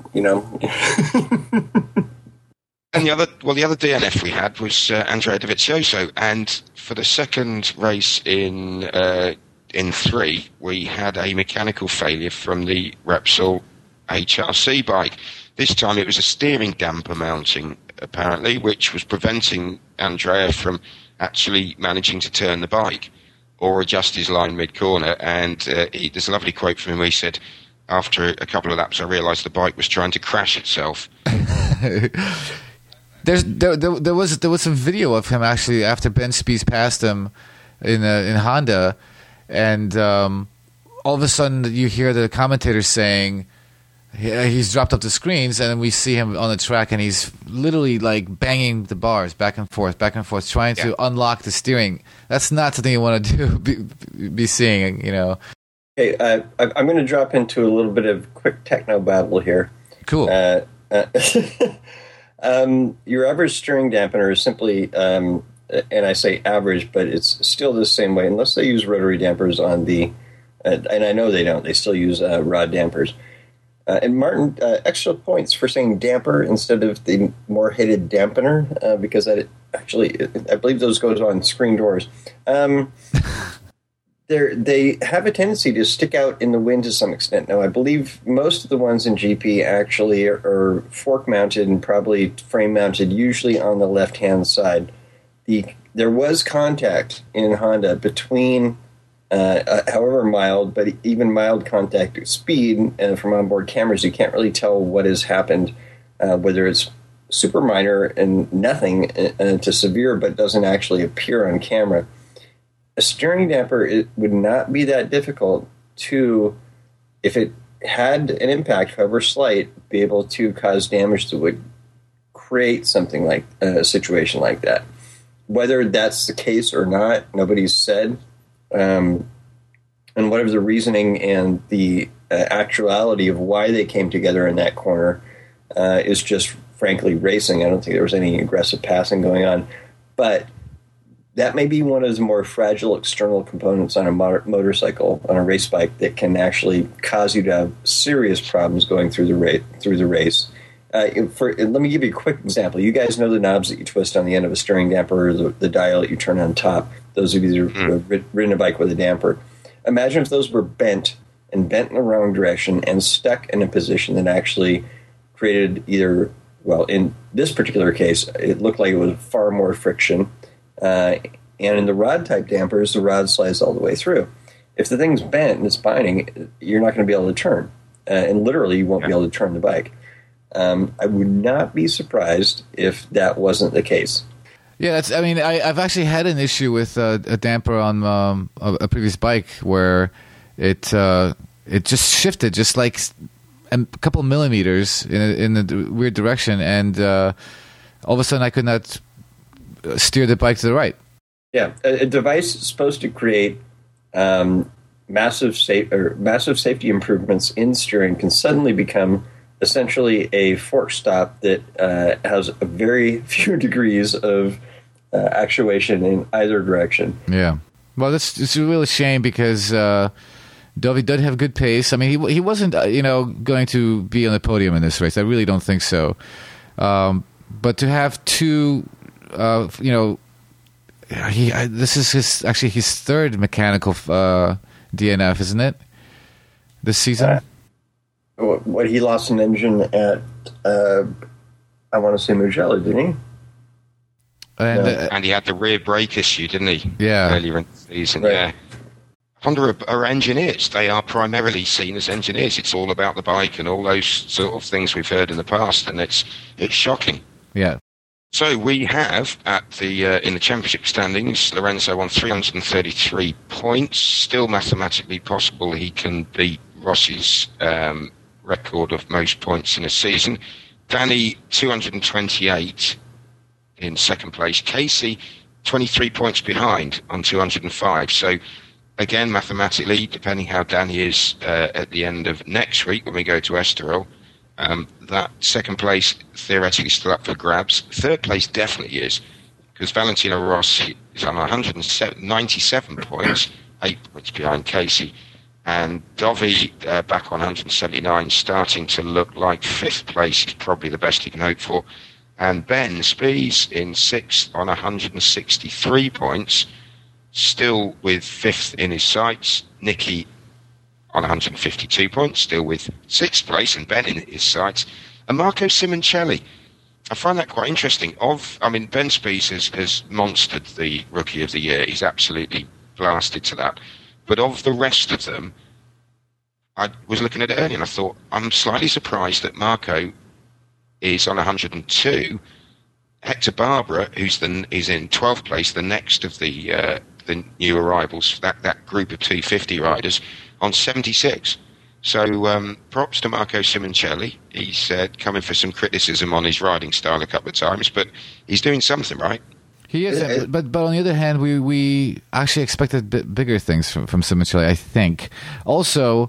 And the other DNF we had was Andrea Dovizioso, and for the second race in 3, we had a mechanical failure from the Repsol HRC bike. This time it was a steering damper mounting, apparently, which was preventing Andrea from actually managing to turn the bike or adjust his line mid-corner. And there's a lovely quote from him where he said, after a couple of laps, I realised the bike was trying to crash itself. There was some video of him actually after Ben Spies passed him in Honda, and all of a sudden you hear the commentators saying he's dropped up the screens, and then we see him on the track, and he's literally like banging the bars back and forth, trying to unlock the steering. That's not something you want to do. Be seeing, Hey, I'm going to drop into a little bit of quick techno babble here. Cool. Your average steering dampener is simply, and I say average, but it's still the same way, unless they use rotary dampers on the, and I know they don't, they still use rod dampers. And Martin, extra points for saying damper instead of the more hated dampener, because I believe those goes on screen doors. They have a tendency to stick out in the wind to some extent. Now, I believe most of the ones in GP actually are fork-mounted and probably frame-mounted, usually on the left-hand side. There was contact in Honda between, however mild, but even mild contact at speed, and from onboard cameras, you can't really tell what has happened, whether it's super minor and nothing to severe, but doesn't actually appear on camera. A steering damper, it would not be that difficult to, if it had an impact, however slight, be able to cause damage that would create something like a situation like that. Whether that's the case or not, nobody's said. And whatever the reasoning and the actuality of why they came together in that corner is just frankly racing. I don't think there was any aggressive passing going on. But that may be one of the more fragile external components on a motorcycle, on a race bike, that can actually cause you to have serious problems going through the race. Let me give you a quick example. You guys know the knobs that you twist on the end of a steering damper, or the dial that you turn on top. Those of you that have ridden a bike with a damper. Imagine if those were bent in the wrong direction and stuck in a position that actually created either, well, in this particular case, it looked like it was far more friction. And in the rod-type dampers, the rod slides all the way through. If the thing's bent and it's binding, you're not going to be able to turn. And literally, you won't be able to turn the bike. I would not be surprised if that wasn't the case. Yeah, I've actually had an issue with a damper on a previous bike where it just shifted just like a couple millimeters in a weird direction, and all of a sudden I could not steer the bike to the right. Yeah, a device is supposed to create massive safety improvements in steering can suddenly become essentially a fork stop that has a very few degrees of actuation in either direction. Yeah. Well, it's a real shame because Dovey did have good pace. I mean, he wasn't going to be on the podium in this race. I really don't think so. But to have two, this is his third mechanical DNF, isn't it? This season. What he lost an engine at, I want to say Mugello, didn't he? And he had the rear brake issue, didn't he? Yeah. Earlier in the season, right. Yeah. Honda are engineers. They are primarily seen as engineers. It's all about the bike and all those sort of things we've heard in the past, and it's shocking. Yeah. So we have at the in the championship standings, Lorenzo on 333 points. Still mathematically possible he can beat Rossi's record of most points in a season. Danny 228 in second place. Casey 23 points behind on 205. So again, mathematically, depending how Danny is at the end of next week when we go to Estoril, that second place theoretically still up for grabs. Third place definitely is, because Valentino Rossi is on 197 points, 8 points behind Casey. And Dovey back on 179, starting to look like fifth place is probably the best he can hope for. And Ben Spies in sixth on 163 points, still with fifth in his sights. Nicky on 152 points, still with sixth place, and Ben in his sights. And Marco Simoncelli, I find that quite interesting. Ben Spies has monstered the Rookie of the Year. He's absolutely blasted to that. But of the rest of them, I was looking at it earlier and I thought, I'm slightly surprised that Marco is on 102. Hector Barbara, is in 12th place, the next of the new arrivals, that group of 250 riders, on 76. So props to Marco Simoncelli. He's coming for some criticism on his riding style a couple of times, but he's doing something right. He is, but on the other hand, we actually expected bigger things from Simoncelli, I think. Also,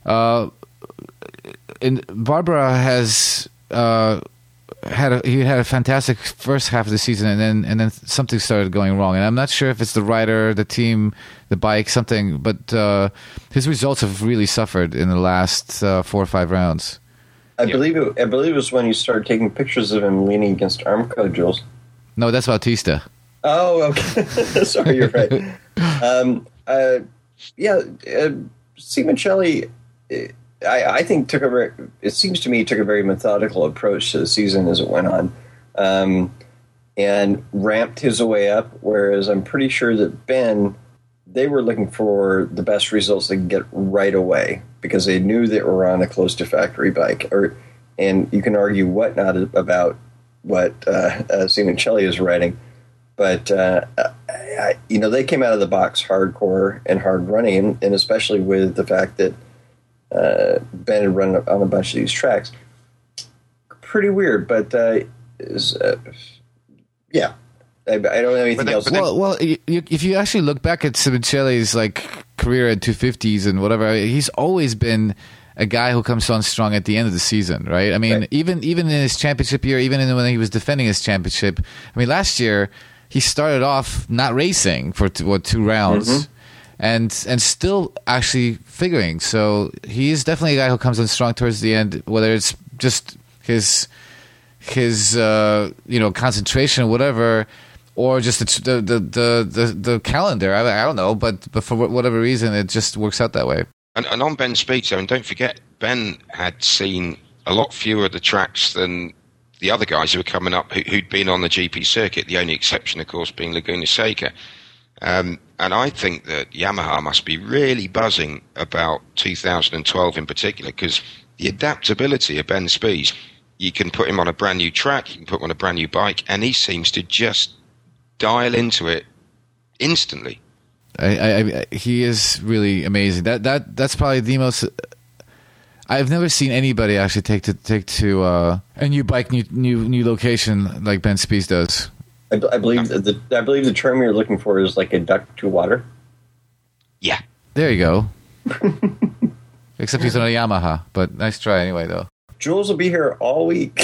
Barbara has had a fantastic first half of the season, and then something started going wrong. And I'm not sure if it's the rider, the team, the bike, something. But his results have really suffered in the last 4 or 5 rounds. I believe it was when you started taking pictures of him leaning against Armco, Jules. No, that's Bautista. Oh, okay. Sorry, you're right. Simoncelli, I think it seems to me took a very methodical approach to the season as it went on, and ramped his way up, whereas I'm pretty sure that Ben, they were looking for the best results they could get right away because they knew they were on a close to factory bike. And you can argue whatnot about what Simoncelli is riding, but they came out of the box hardcore and hard running, and especially with the fact that Ben had run on a bunch of these tracks. Pretty weird, but yeah. I don't have anything else. Well, if you actually look back at Simoncelli's career at 250s and whatever, he's always been a guy who comes on strong at the end of the season, right? I mean, even in his championship year, even when he was defending his championship, I mean, last year he started off not racing for 2 rounds, and still actually figuring. So he is definitely a guy who comes on strong towards the end, whether it's just his concentration or whatever, or just the calendar. I don't know, but for whatever reason, it just works out that way. And on Ben Speed, and don't forget, Ben had seen a lot fewer of the tracks than the other guys who were coming up who'd been on the GP circuit, the only exception, of course, being Laguna Seca. And I think that Yamaha must be really buzzing about 2012 in particular, because the adaptability of Ben Spies, you can put him on a brand new track, you can put him on a brand new bike, and he seems to just dial into it instantly. He is really amazing. That's probably the most. I've never seen anybody actually take to a new bike, new location like Ben Spies does. I believe the term you're looking for is like a duck to water. Yeah, there you go. Except he's on a Yamaha, but nice try anyway, though. Jules will be here all week.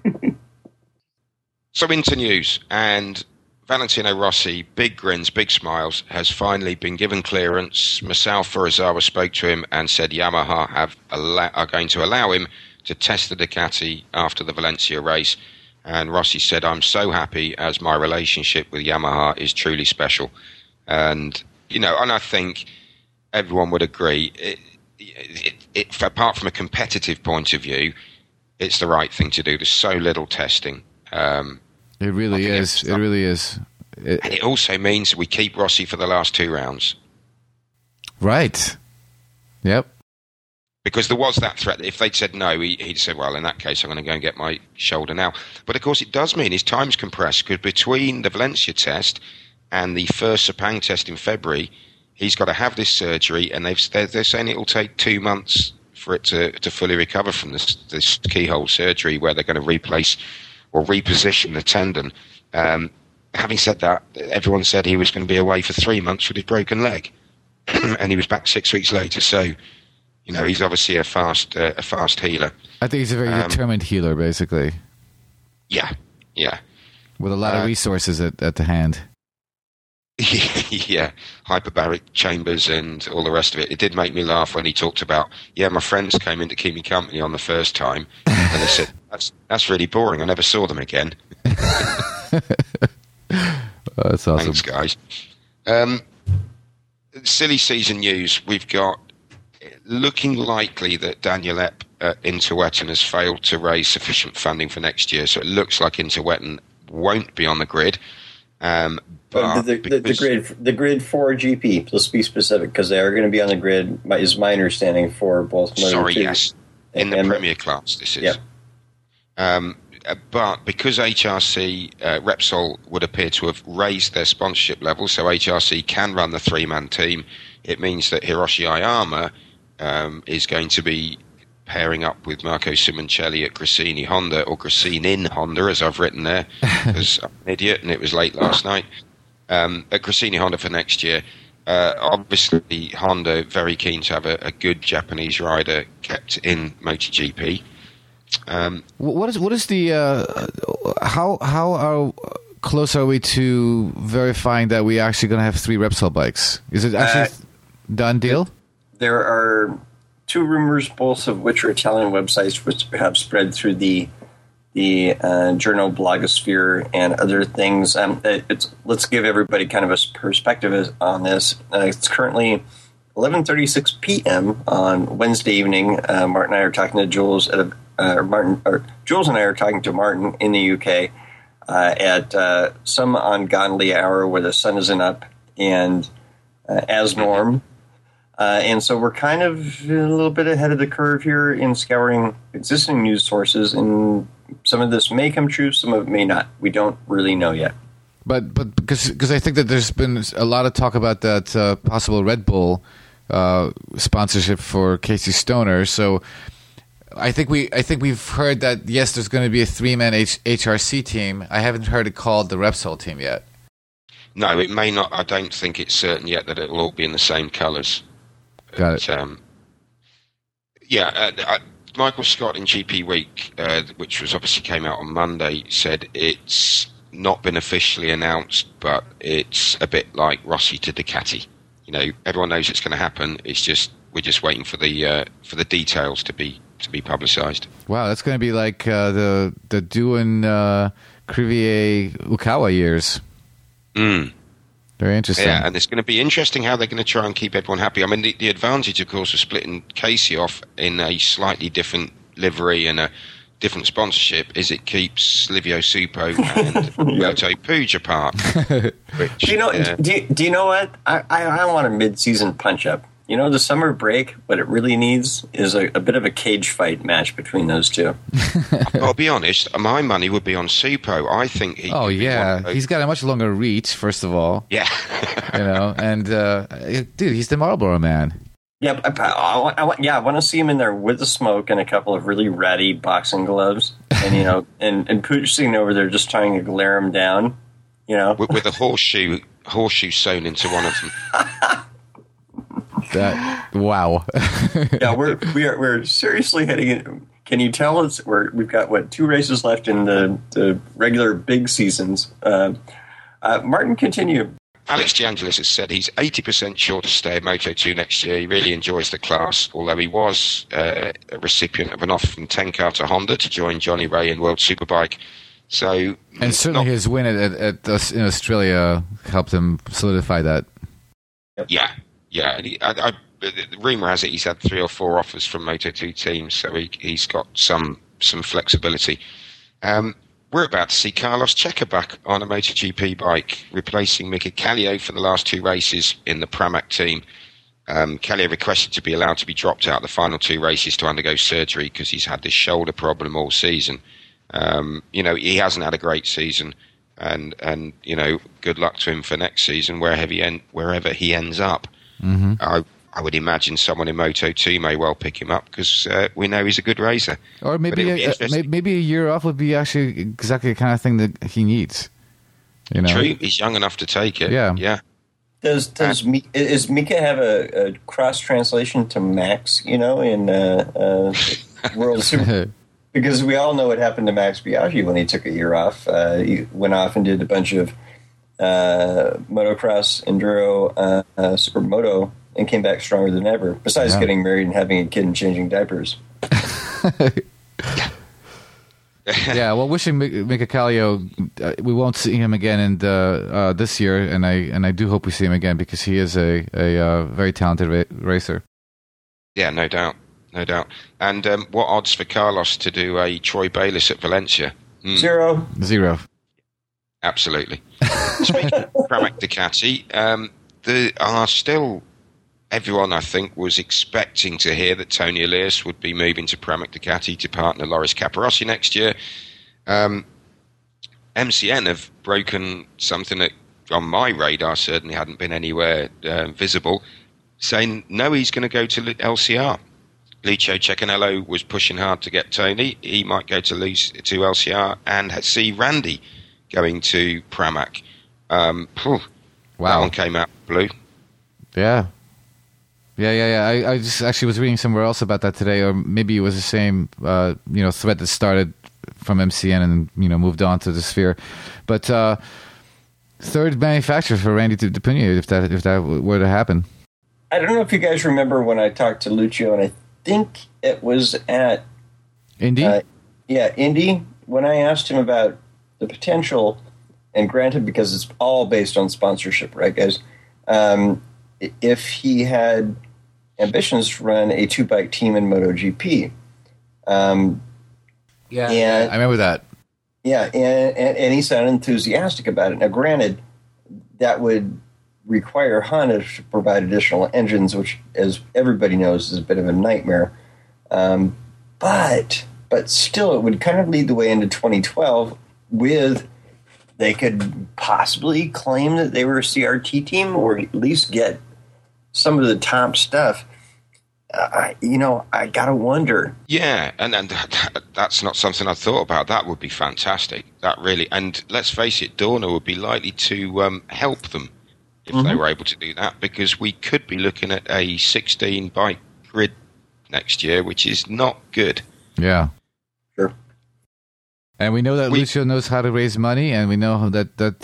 So into news, and Valentino Rossi, big grins, big smiles, has finally been given clearance. Masao Furuzawa spoke to him and said Yamaha are going to allow him to test the Ducati after the Valencia race. And Rossi said, "I'm so happy as my relationship with Yamaha is truly special." And, and I think everyone would agree, apart from a competitive point of view, it's the right thing to do. There's so little testing. It really is. It really is. And it also means we keep Rossi for the last 2 rounds. Right. Yep. Because there was that threat that if they'd said no, he'd said, well, in that case, I'm going to go and get my shoulder now. But, of course, it does mean his time's compressed, because between the Valencia test and the first Sepang test in February, he's got to have this surgery, and they're saying it will take 2 months for it to fully recover from this keyhole surgery where they're going to replace or reposition the tendon. Having said that, everyone said he was going to be away for 3 months with his broken leg, and he was back 6 weeks later. So, he's obviously a fast healer. I think he's a very determined healer, basically. Yeah. With a lot of resources at the hand. Yeah, hyperbaric chambers and all the rest of it. It did make me laugh when he talked about, my friends came in to keep me company on the first time, and they said, that's really boring. I never saw them again. That's awesome. Thanks, guys. Silly season news. We've got looking likely that Daniel Epp at Interwetten has failed to raise sufficient funding for next year, so it looks like Interwetten won't be on the grid. The grid for GP, let's be specific, because they are going to be on the grid, is my understanding, for both Moto 2. Yes. In the Premier class, this is. Yep. But because HRC, Repsol would appear to have raised their sponsorship level, so HRC can run the 3-man team, it means that Hiroshi Ayama is going to be pairing up with Marco Simoncelli at Gresini Honda, or Gresinin Honda, as I've written there, because I'm an idiot and it was late last night, at Gresini Honda for next year. Obviously, Honda very keen to have a good Japanese rider kept in MotoGP. What is the how close are we to verifying that we're actually going to have 3 Repsol bikes? Is it actually done deal? There are 2 rumors, both of which are Italian websites, which have spread through the journal blogosphere and other things. Let's give everybody kind of a perspective on this. It's currently 11:36 p.m. on Wednesday evening. Martin and I are talking to Jules Jules and I are talking to Martin in the UK at some ungodly hour where the sun isn't up, and as norm. And so we're kind of a little bit ahead of the curve here in scouring existing news sources, and some of this may come true, some of it may not. We don't really know yet. But because I think that there's been a lot of talk about that possible Red Bull sponsorship for Casey Stoner. So I think we've heard that yes, there's going to be a 3-man HRC team. I haven't heard it called the Repsol team yet. No, it may not. I don't think it's certain yet that it'll all be in the same colours. Got it. Michael Scott in GP Week, which was obviously came out on Monday, said it's not been officially announced, but it's a bit like Rossi to Ducati. You know, everyone knows it's going to happen. It's just we're just waiting for the details to be publicised. Wow, that's going to be like the Doohan Crivier Ukawa years. Very interesting. Yeah, and it's going to be interesting how they're going to try and keep everyone happy. I mean, the advantage, of course, of splitting Casey off in a slightly different livery and a different sponsorship is it keeps Livio Supo and Moto Puig apart. Which, do you know what? I want a mid-season punch-up. You know, the summer break, what it really needs is a bit of a cage fight match between those two. I'll be honest, my money would be on Supo. I think he he's got a much longer reach, first of all. Yeah. And dude, he's the Marlboro man. Yeah, I want to see him in there with the smoke and a couple of really ratty boxing gloves, and and Puig sitting over there just trying to glare him down, with a horseshoe sewn into one of them. Wow. Yeah, we're seriously heading in. Can you tell us we've got 2 races left in the regular big seasons? Martin, continue. Alex DeAngelis has said he's 80% sure to stay at Moto2 next year. He really enjoys the class, although he was a recipient of an offer from Tenka to Honda to join Johnny Ray in World Superbike. So, and certainly his win in Australia helped him solidify that. Yeah. The rumour has it he's had 3 or 4 offers from Moto2 teams, so he's got some flexibility. We're about to see Carlos Checa back on a MotoGP bike, replacing Mika Kallio for the last 2 races in the Pramac team. Kallio requested to be allowed to be dropped out the final 2 races to undergo surgery because he's had this shoulder problem all season. He hasn't had a great season, and good luck to him for next season, wherever he ends up. Mm-hmm. I would imagine someone in Moto2 may well pick him up because we know he's a good racer. Or maybe a year off would be actually exactly the kind of thing that he needs. True, he's young enough to take it. Yeah. Does Mika have a cross translation to Max? In World Super? Because we all know what happened to Max Biaggi when he took a year off. He went off and did a bunch of motocross, enduro, supermoto, and came back stronger than ever, besides getting married and having a kid and changing diapers. Yeah, well, wishing Mika Kallio, we won't see him again in this year, and I do hope we see him again because he is a very talented racer. Yeah, no doubt. And what odds for Carlos to do a Troy Bayliss at Valencia? 0. Absolutely. Speaking of Pramac Ducati, there are still... Everyone, I think, was expecting to hear that Tony Elias would be moving to Pramac Ducati to partner Loris Capirossi next year. MCN have broken something that, on my radar, certainly hadn't been anywhere visible, saying, no, he's going to go to LCR. Licio Cecchinello was pushing hard to get Tony. He might go to LCR and see Randy going to Pramac. Wow. That one came out blue. Yeah. I just actually was reading somewhere else about that today, or maybe it was the same, thread that started from MCN and moved on to the Sphere. But third manufacturer for Randy DePugno, if that were to happen. I don't know if you guys remember when I talked to Lucio, and I think it was at Indy. Indy. When I asked him about the potential, and granted, because it's all based on sponsorship, right, guys? If he had ambitions to run a 2-bike team in MotoGP. I remember that. Yeah, and he sounded enthusiastic about it. Now, granted, that would require Honda to provide additional engines, which, as everybody knows, is a bit of a nightmare. But still, it would kind of lead the way into 2012 with... They could possibly claim that they were a CRT team, or at least get some of the top stuff. I gotta wonder. Yeah, and that's not something I thought about. That would be fantastic. That really, and let's face it, Dorna would be likely to help them if they were able to do that, because we could be looking at a 16 bike grid next year, which is not good. Yeah. Sure. And we know that Lucio knows how to raise money, and we know that that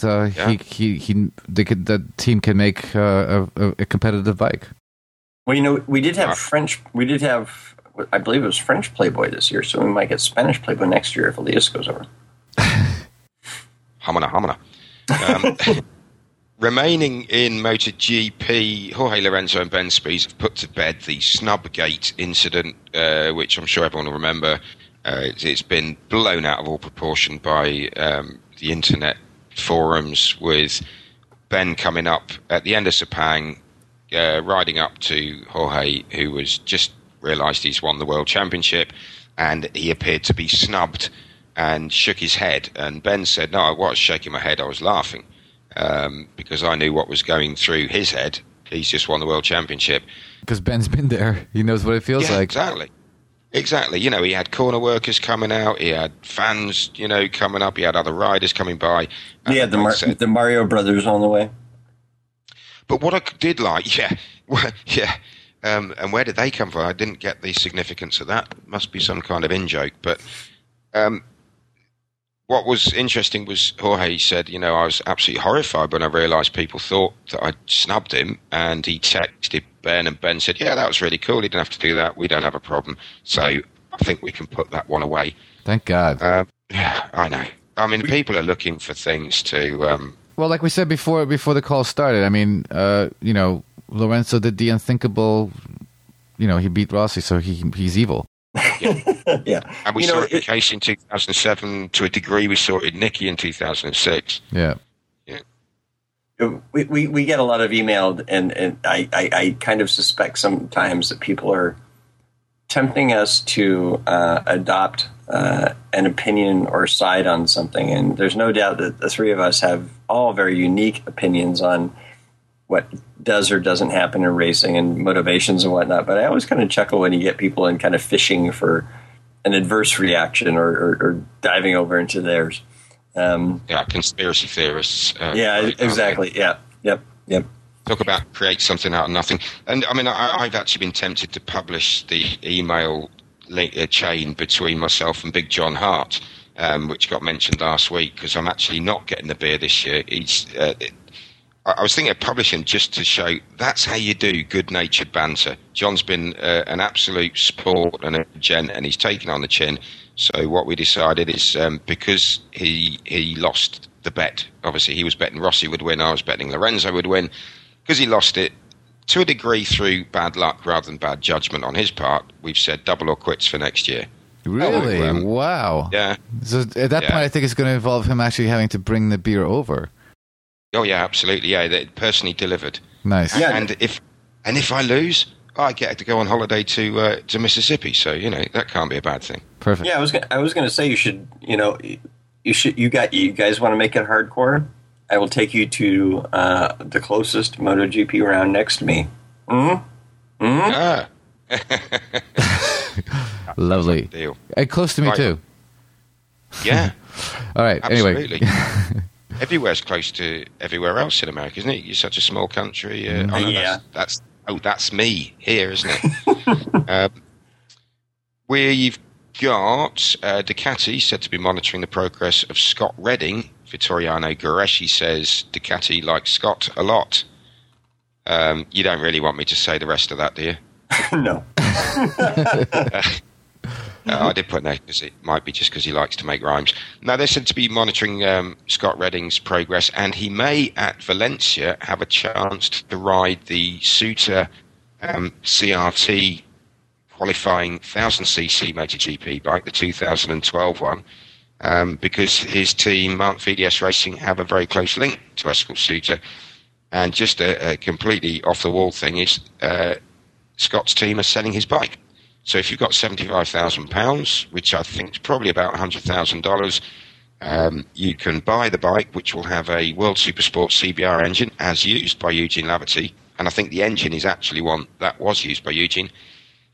team can make a competitive bike. Well, we did have French. We did have, I believe it was French Playboy this year, so we might get Spanish Playboy next year if Elias goes over. Hamana. Remaining in MotoGP, Jorge Lorenzo and Ben Spies have put to bed the Snubgate incident, which I'm sure everyone will remember. It's been blown out of all proportion by the internet forums, with Ben coming up at the end of Sepang, riding up to Jorge, who was just realised he's won the World Championship, and he appeared to be snubbed and shook his head. And Ben said, no, I was shaking my head, I was laughing. Because I knew what was going through his head. He's just won the World Championship. Because Ben's been there. He knows what it feels like. Exactly. He had corner workers coming out. He had fans, coming up. He had other riders coming by. Yeah, the Mario Brothers on the way. But what I did like, and where did they come from? I didn't get the significance of that. It must be some kind of in-joke. But what was interesting was Jorge said, I was absolutely horrified when I realised people thought that I'd snubbed him, and he texted Ben, and Ben said, yeah, that was really cool. He didn't have to do that. We don't have a problem. So I think we can put that one away. Thank God. Yeah, I know. I mean, people are looking for things to... Well, like we said before the call started, I mean, Lorenzo did the unthinkable. He beat Rossi, so he's evil. Yeah. And we saw it in case in 2007 to a degree. We saw it in Nicky in 2006. Yeah. We get a lot of email, and I kind of suspect sometimes that people are tempting us to adopt an opinion or side on something. And there's no doubt that the three of us have all very unique opinions on what does or doesn't happen in racing and motivations and whatnot. But I always kind of chuckle when you get people in kind of fishing for an adverse reaction or diving over into theirs. Conspiracy theorists. Exactly. Yeah. Yep. Talk about create something out of nothing. And I mean, I've actually been tempted to publish the email chain between myself and Big John Hart, which got mentioned last week, because I'm actually not getting the beer this year. I was thinking of publishing just to show that's how you do good-natured banter. John's been an absolute sport and a gent, and he's taken on the chin. So what we decided is, because he lost the bet, obviously he was betting Rossi would win, I was betting Lorenzo would win, because he lost it to a degree through bad luck rather than bad judgment on his part, we've said double or quits for next year. Really? Wow. Yeah. So at that point, I think it's going to involve him actually having to bring the beer over. Oh yeah, absolutely. Yeah, they personally delivered. Nice. Yeah. And if I lose, I get to go on holiday to Mississippi. So that can't be a bad thing. Perfect. Yeah, I was going to say you guys want to make it hardcore? I will take you to the closest MotoGP round next to me. Lovely. Deal. Close to me too. Yeah. All right. Absolutely. Anyway. Everywhere's close to everywhere else in America, isn't it? You're such a small country. That's me here, isn't it? We've got Ducati said to be monitoring the progress of Scott Redding. Vittoriano Guareschi says Ducati likes Scott a lot. You don't really want me to say the rest of that, do you? No. I did put that because it might be just because he likes to make rhymes. Now, they're said to be monitoring Scott Redding's progress, and he may, at Valencia, have a chance to ride the Suter CRT qualifying 1000cc MotoGP bike, the 2012 one, because his team, Mark VDS Racing, have a very close link to Escort Suter. And just a completely off-the-wall thing is Scott's team are selling his bike. So if you've got £75,000, which I think is probably about $100,000, you can buy the bike, which will have a World Supersport CBR engine, as used by Eugene Laverty. And I think the engine is actually one that was used by Eugene.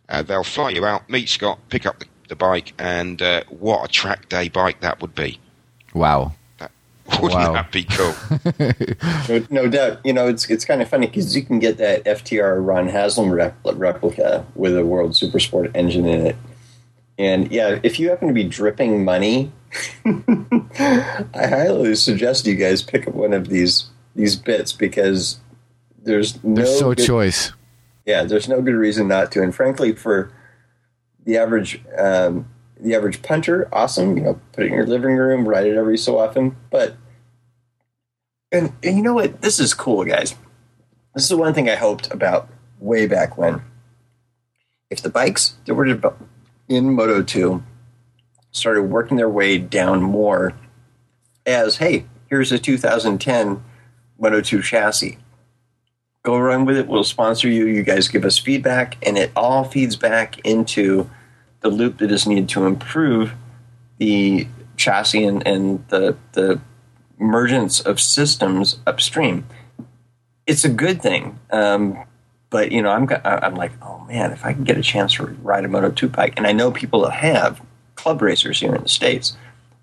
They'll fly you out, meet Scott, pick up the bike, and what a track day bike that would be. Wow. Wouldn't that be cool? No doubt. It's kind of funny because you can get that FTR Ron Haslam replica with a World Supersport engine in it. And yeah, if you happen to be dripping money, I highly suggest you guys pick up one of these bits because there's no choice. Yeah, there's no good reason not to. And frankly, for the average punter, awesome. Put it in your living room, ride it every so often. But and you know what? This is cool, guys. This is the one thing I hoped about way back when. If the bikes that were in Moto 2 started working their way down more as, hey, here's a 2010 Moto 2 chassis. Go run with it. We'll sponsor you. You guys give us feedback, and it all feeds back into the loop that is needed to improve the chassis and the emergence of systems upstream. It's a good thing. But, I'm like, oh, man, if I can get a chance to ride a Moto 2 bike, and I know people that have club racers here in the States,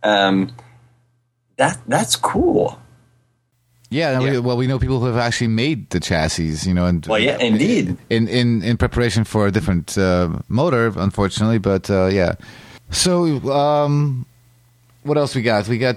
that's cool. Yeah, we know people who have actually made the chassis, and indeed, in preparation for a different motor, unfortunately. But yeah, so what else we got? We got.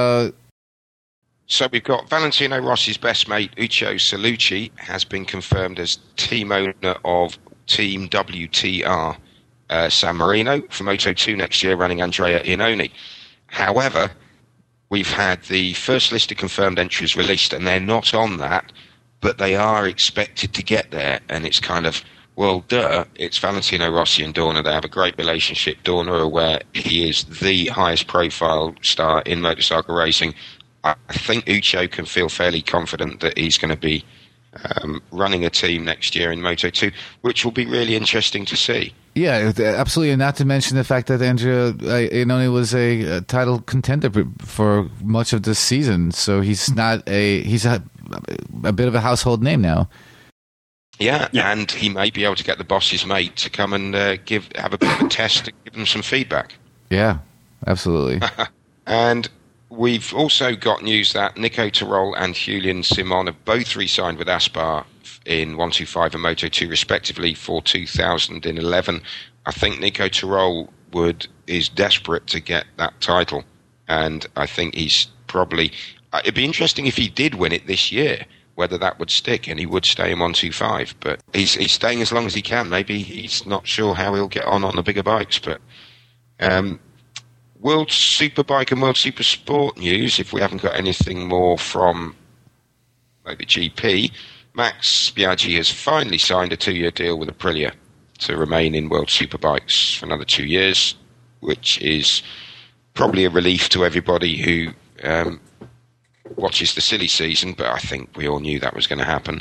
So we've got Valentino Rossi's best mate, Uccio Salucci, has been confirmed as team owner of Team WTR San Marino for Moto2 next year, running Andrea Iannone. However, we've had the first list of confirmed entries released, and they're not on that, but they are expected to get there. And it's kind of, well, duh, it's Valentino Rossi and Dorna. They have a great relationship. Dorna are aware he is the highest profile star in motorcycle racing. I think Uccio can feel fairly confident that he's going to be running a team next year in Moto2, which will be really interesting to see. Yeah, absolutely, and not to mention the fact that Andrea Iannone was a title contender for much of this season, so he's a bit of a household name now. Yeah, and he may be able to get the boss's mate to come and have a bit of a test and give them some feedback. Yeah, absolutely. And we've also got news that Nico Tirol and Julian Simon have both re-signed with Aspar in 125 and Moto2 respectively for 2011. I think Nico Tirol is desperate to get that title, and I think he's probably... it'd be interesting if he did win it this year, whether that would stick, and he would stay in 125, but he's staying as long as he can. Maybe he's not sure how he'll get on the bigger bikes, but... World Superbike and World Supersport news, if we haven't got anything more from the GP, Max Biaggi has finally signed a 2-year deal with Aprilia to remain in World Superbikes for another 2 years, which is probably a relief to everybody who watches the silly season, but I think we all knew that was going to happen.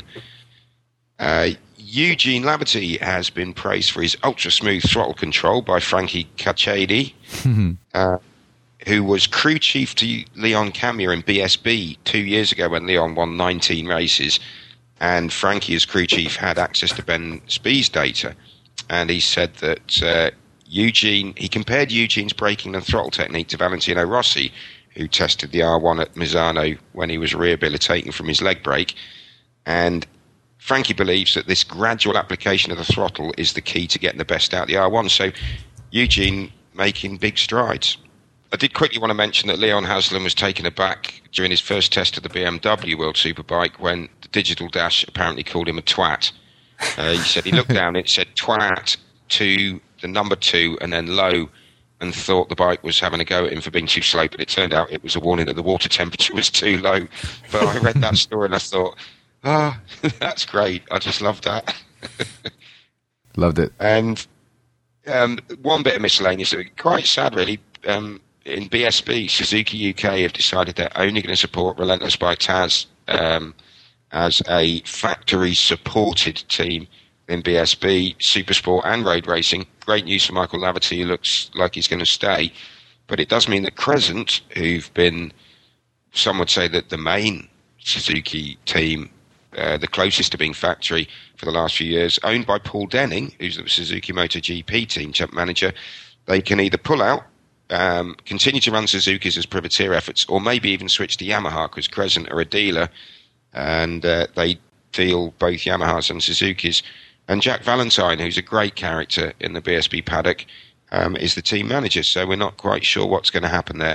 Eugene Labadie has been praised for his ultra-smooth throttle control by Frankie Cacciadi, who was crew chief to Leon Camier in BSB 2 years ago when Leon won 19 races, and Frankie, as crew chief, had access to Ben Spee's data, and he said that he compared Eugene's braking and throttle technique to Valentino Rossi, who tested the R1 at Misano when he was rehabilitating from his leg brake, and Frankie believes that this gradual application of the throttle is the key to getting the best out of the R1. So Eugene making big strides. I did quickly want to mention that Leon Haslam was taken aback during his first test of the BMW World Superbike when the Digital Dash apparently called him a twat. He said he looked down, it said twat to the number 2 and then low, and thought the bike was having a go at him for being too slow, but it turned out it was a warning that the water temperature was too low. But I read that story and I thought, that's great. I just loved that. Loved it. And one bit of miscellaneous, quite sad really, in BSB, Suzuki UK have decided they're only going to support Relentless by Taz as a factory-supported team in BSB, Supersport and road racing. Great news for Michael Laverty, who looks like he's going to stay. But it does mean that Crescent, who've been, some would say that the main Suzuki team the closest to being factory for the last few years, owned by Paul Denning, who's the Suzuki MotoGP team manager. They can either pull out, continue to run Suzuki's as privateer efforts, or maybe even switch to Yamaha, because Crescent are a dealer, and they deal both Yamahas and Suzuki's. And Jack Valentine, who's a great character in the BSB paddock, is the team manager, so we're not quite sure what's going to happen there.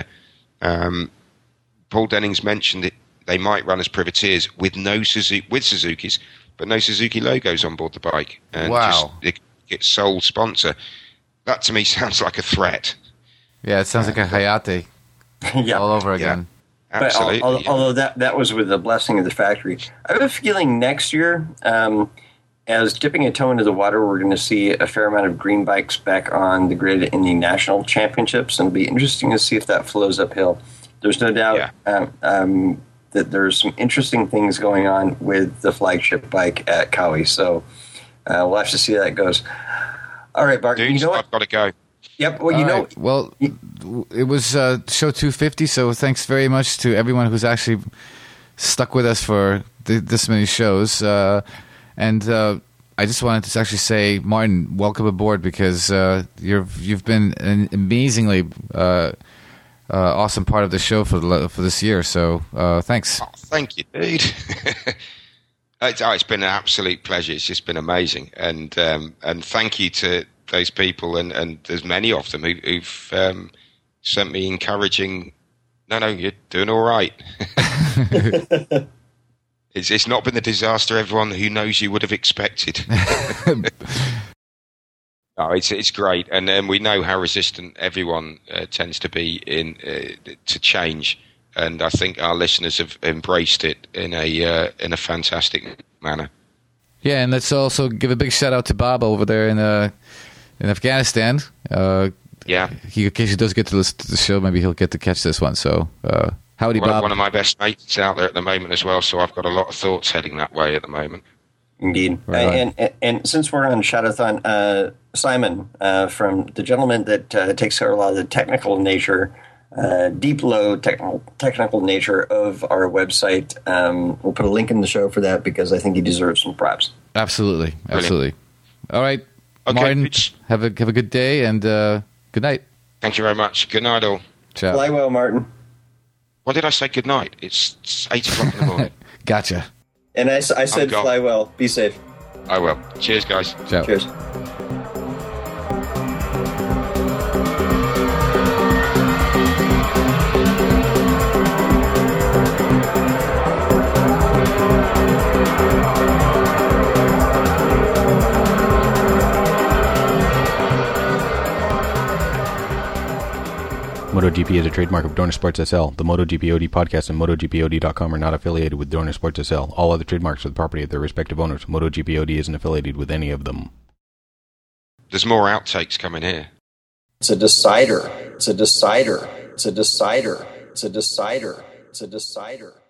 Paul Denning's mentioned that they might run as privateers with Suzuki's, but no Suzuki logos on board the bike, and wow. just get sole sponsor. That to me sounds like a threat. Yeah, it sounds like a Hayate Yeah. all over again. Yeah, absolutely. But although that was with the blessing of the factory, I have a feeling next year, as dipping a toe into the water, we're going to see a fair amount of green bikes back on the grid in the national championships, and it'll be interesting to see if that flows uphill. There's no doubt that there's some interesting things going on with the flagship bike at Kawi, so we'll have to see how that goes. All right, Bart, Dude, you know what? I've got to go. Yep, well, Right. Well, it was show 250, so thanks very much to everyone who's actually stuck with us for this many shows. And I just wanted to actually say, Martin, welcome aboard, because you've been an amazingly awesome part of the show for this year. So thanks. Oh, thank you, dude. It's been an absolute pleasure. It's just been amazing, and thank you to those people, and there's many of them who've sent me encouraging. No, you're doing all right. It's not been the disaster everyone who knows you would have expected. No, it's great, and we know how resistant everyone tends to be to change, and I think our listeners have embraced it in a fantastic manner. Yeah, and let's also give a big shout out to Bob over there in Afghanistan. Yeah, he occasionally does get to listen to the show. Maybe he'll get to catch this one. So, howdy, Bob. One of my best mates out there at the moment as well, so I've got a lot of thoughts heading that way at the moment. Indeed. Right. And since we're on Shoutathon, Simon, from the gentleman that takes care of a lot of the technical nature, deep low technical nature of our website, we'll put a link in the show for that, because I think he deserves some props. Absolutely. All right, Okay, Martin, have a good day, and good night. Thank you very much. Good night, all. Ciao. Fly well, Martin. What did I say? Good night. It's 8 o'clock in the morning. Gotcha. And I said gone. fly well. Be safe. I will. Cheers, guys. Ciao. Cheers. MotoGP is a trademark of Dorna Sports SL. The MotoGPOD podcast and MotoGPOD.com are not affiliated with Dorna Sports SL. All other trademarks are the property of their respective owners. MotoGPOD isn't affiliated with any of them. There's more outtakes coming here. It's a decider. It's a decider. It's a decider. It's a decider. It's a decider.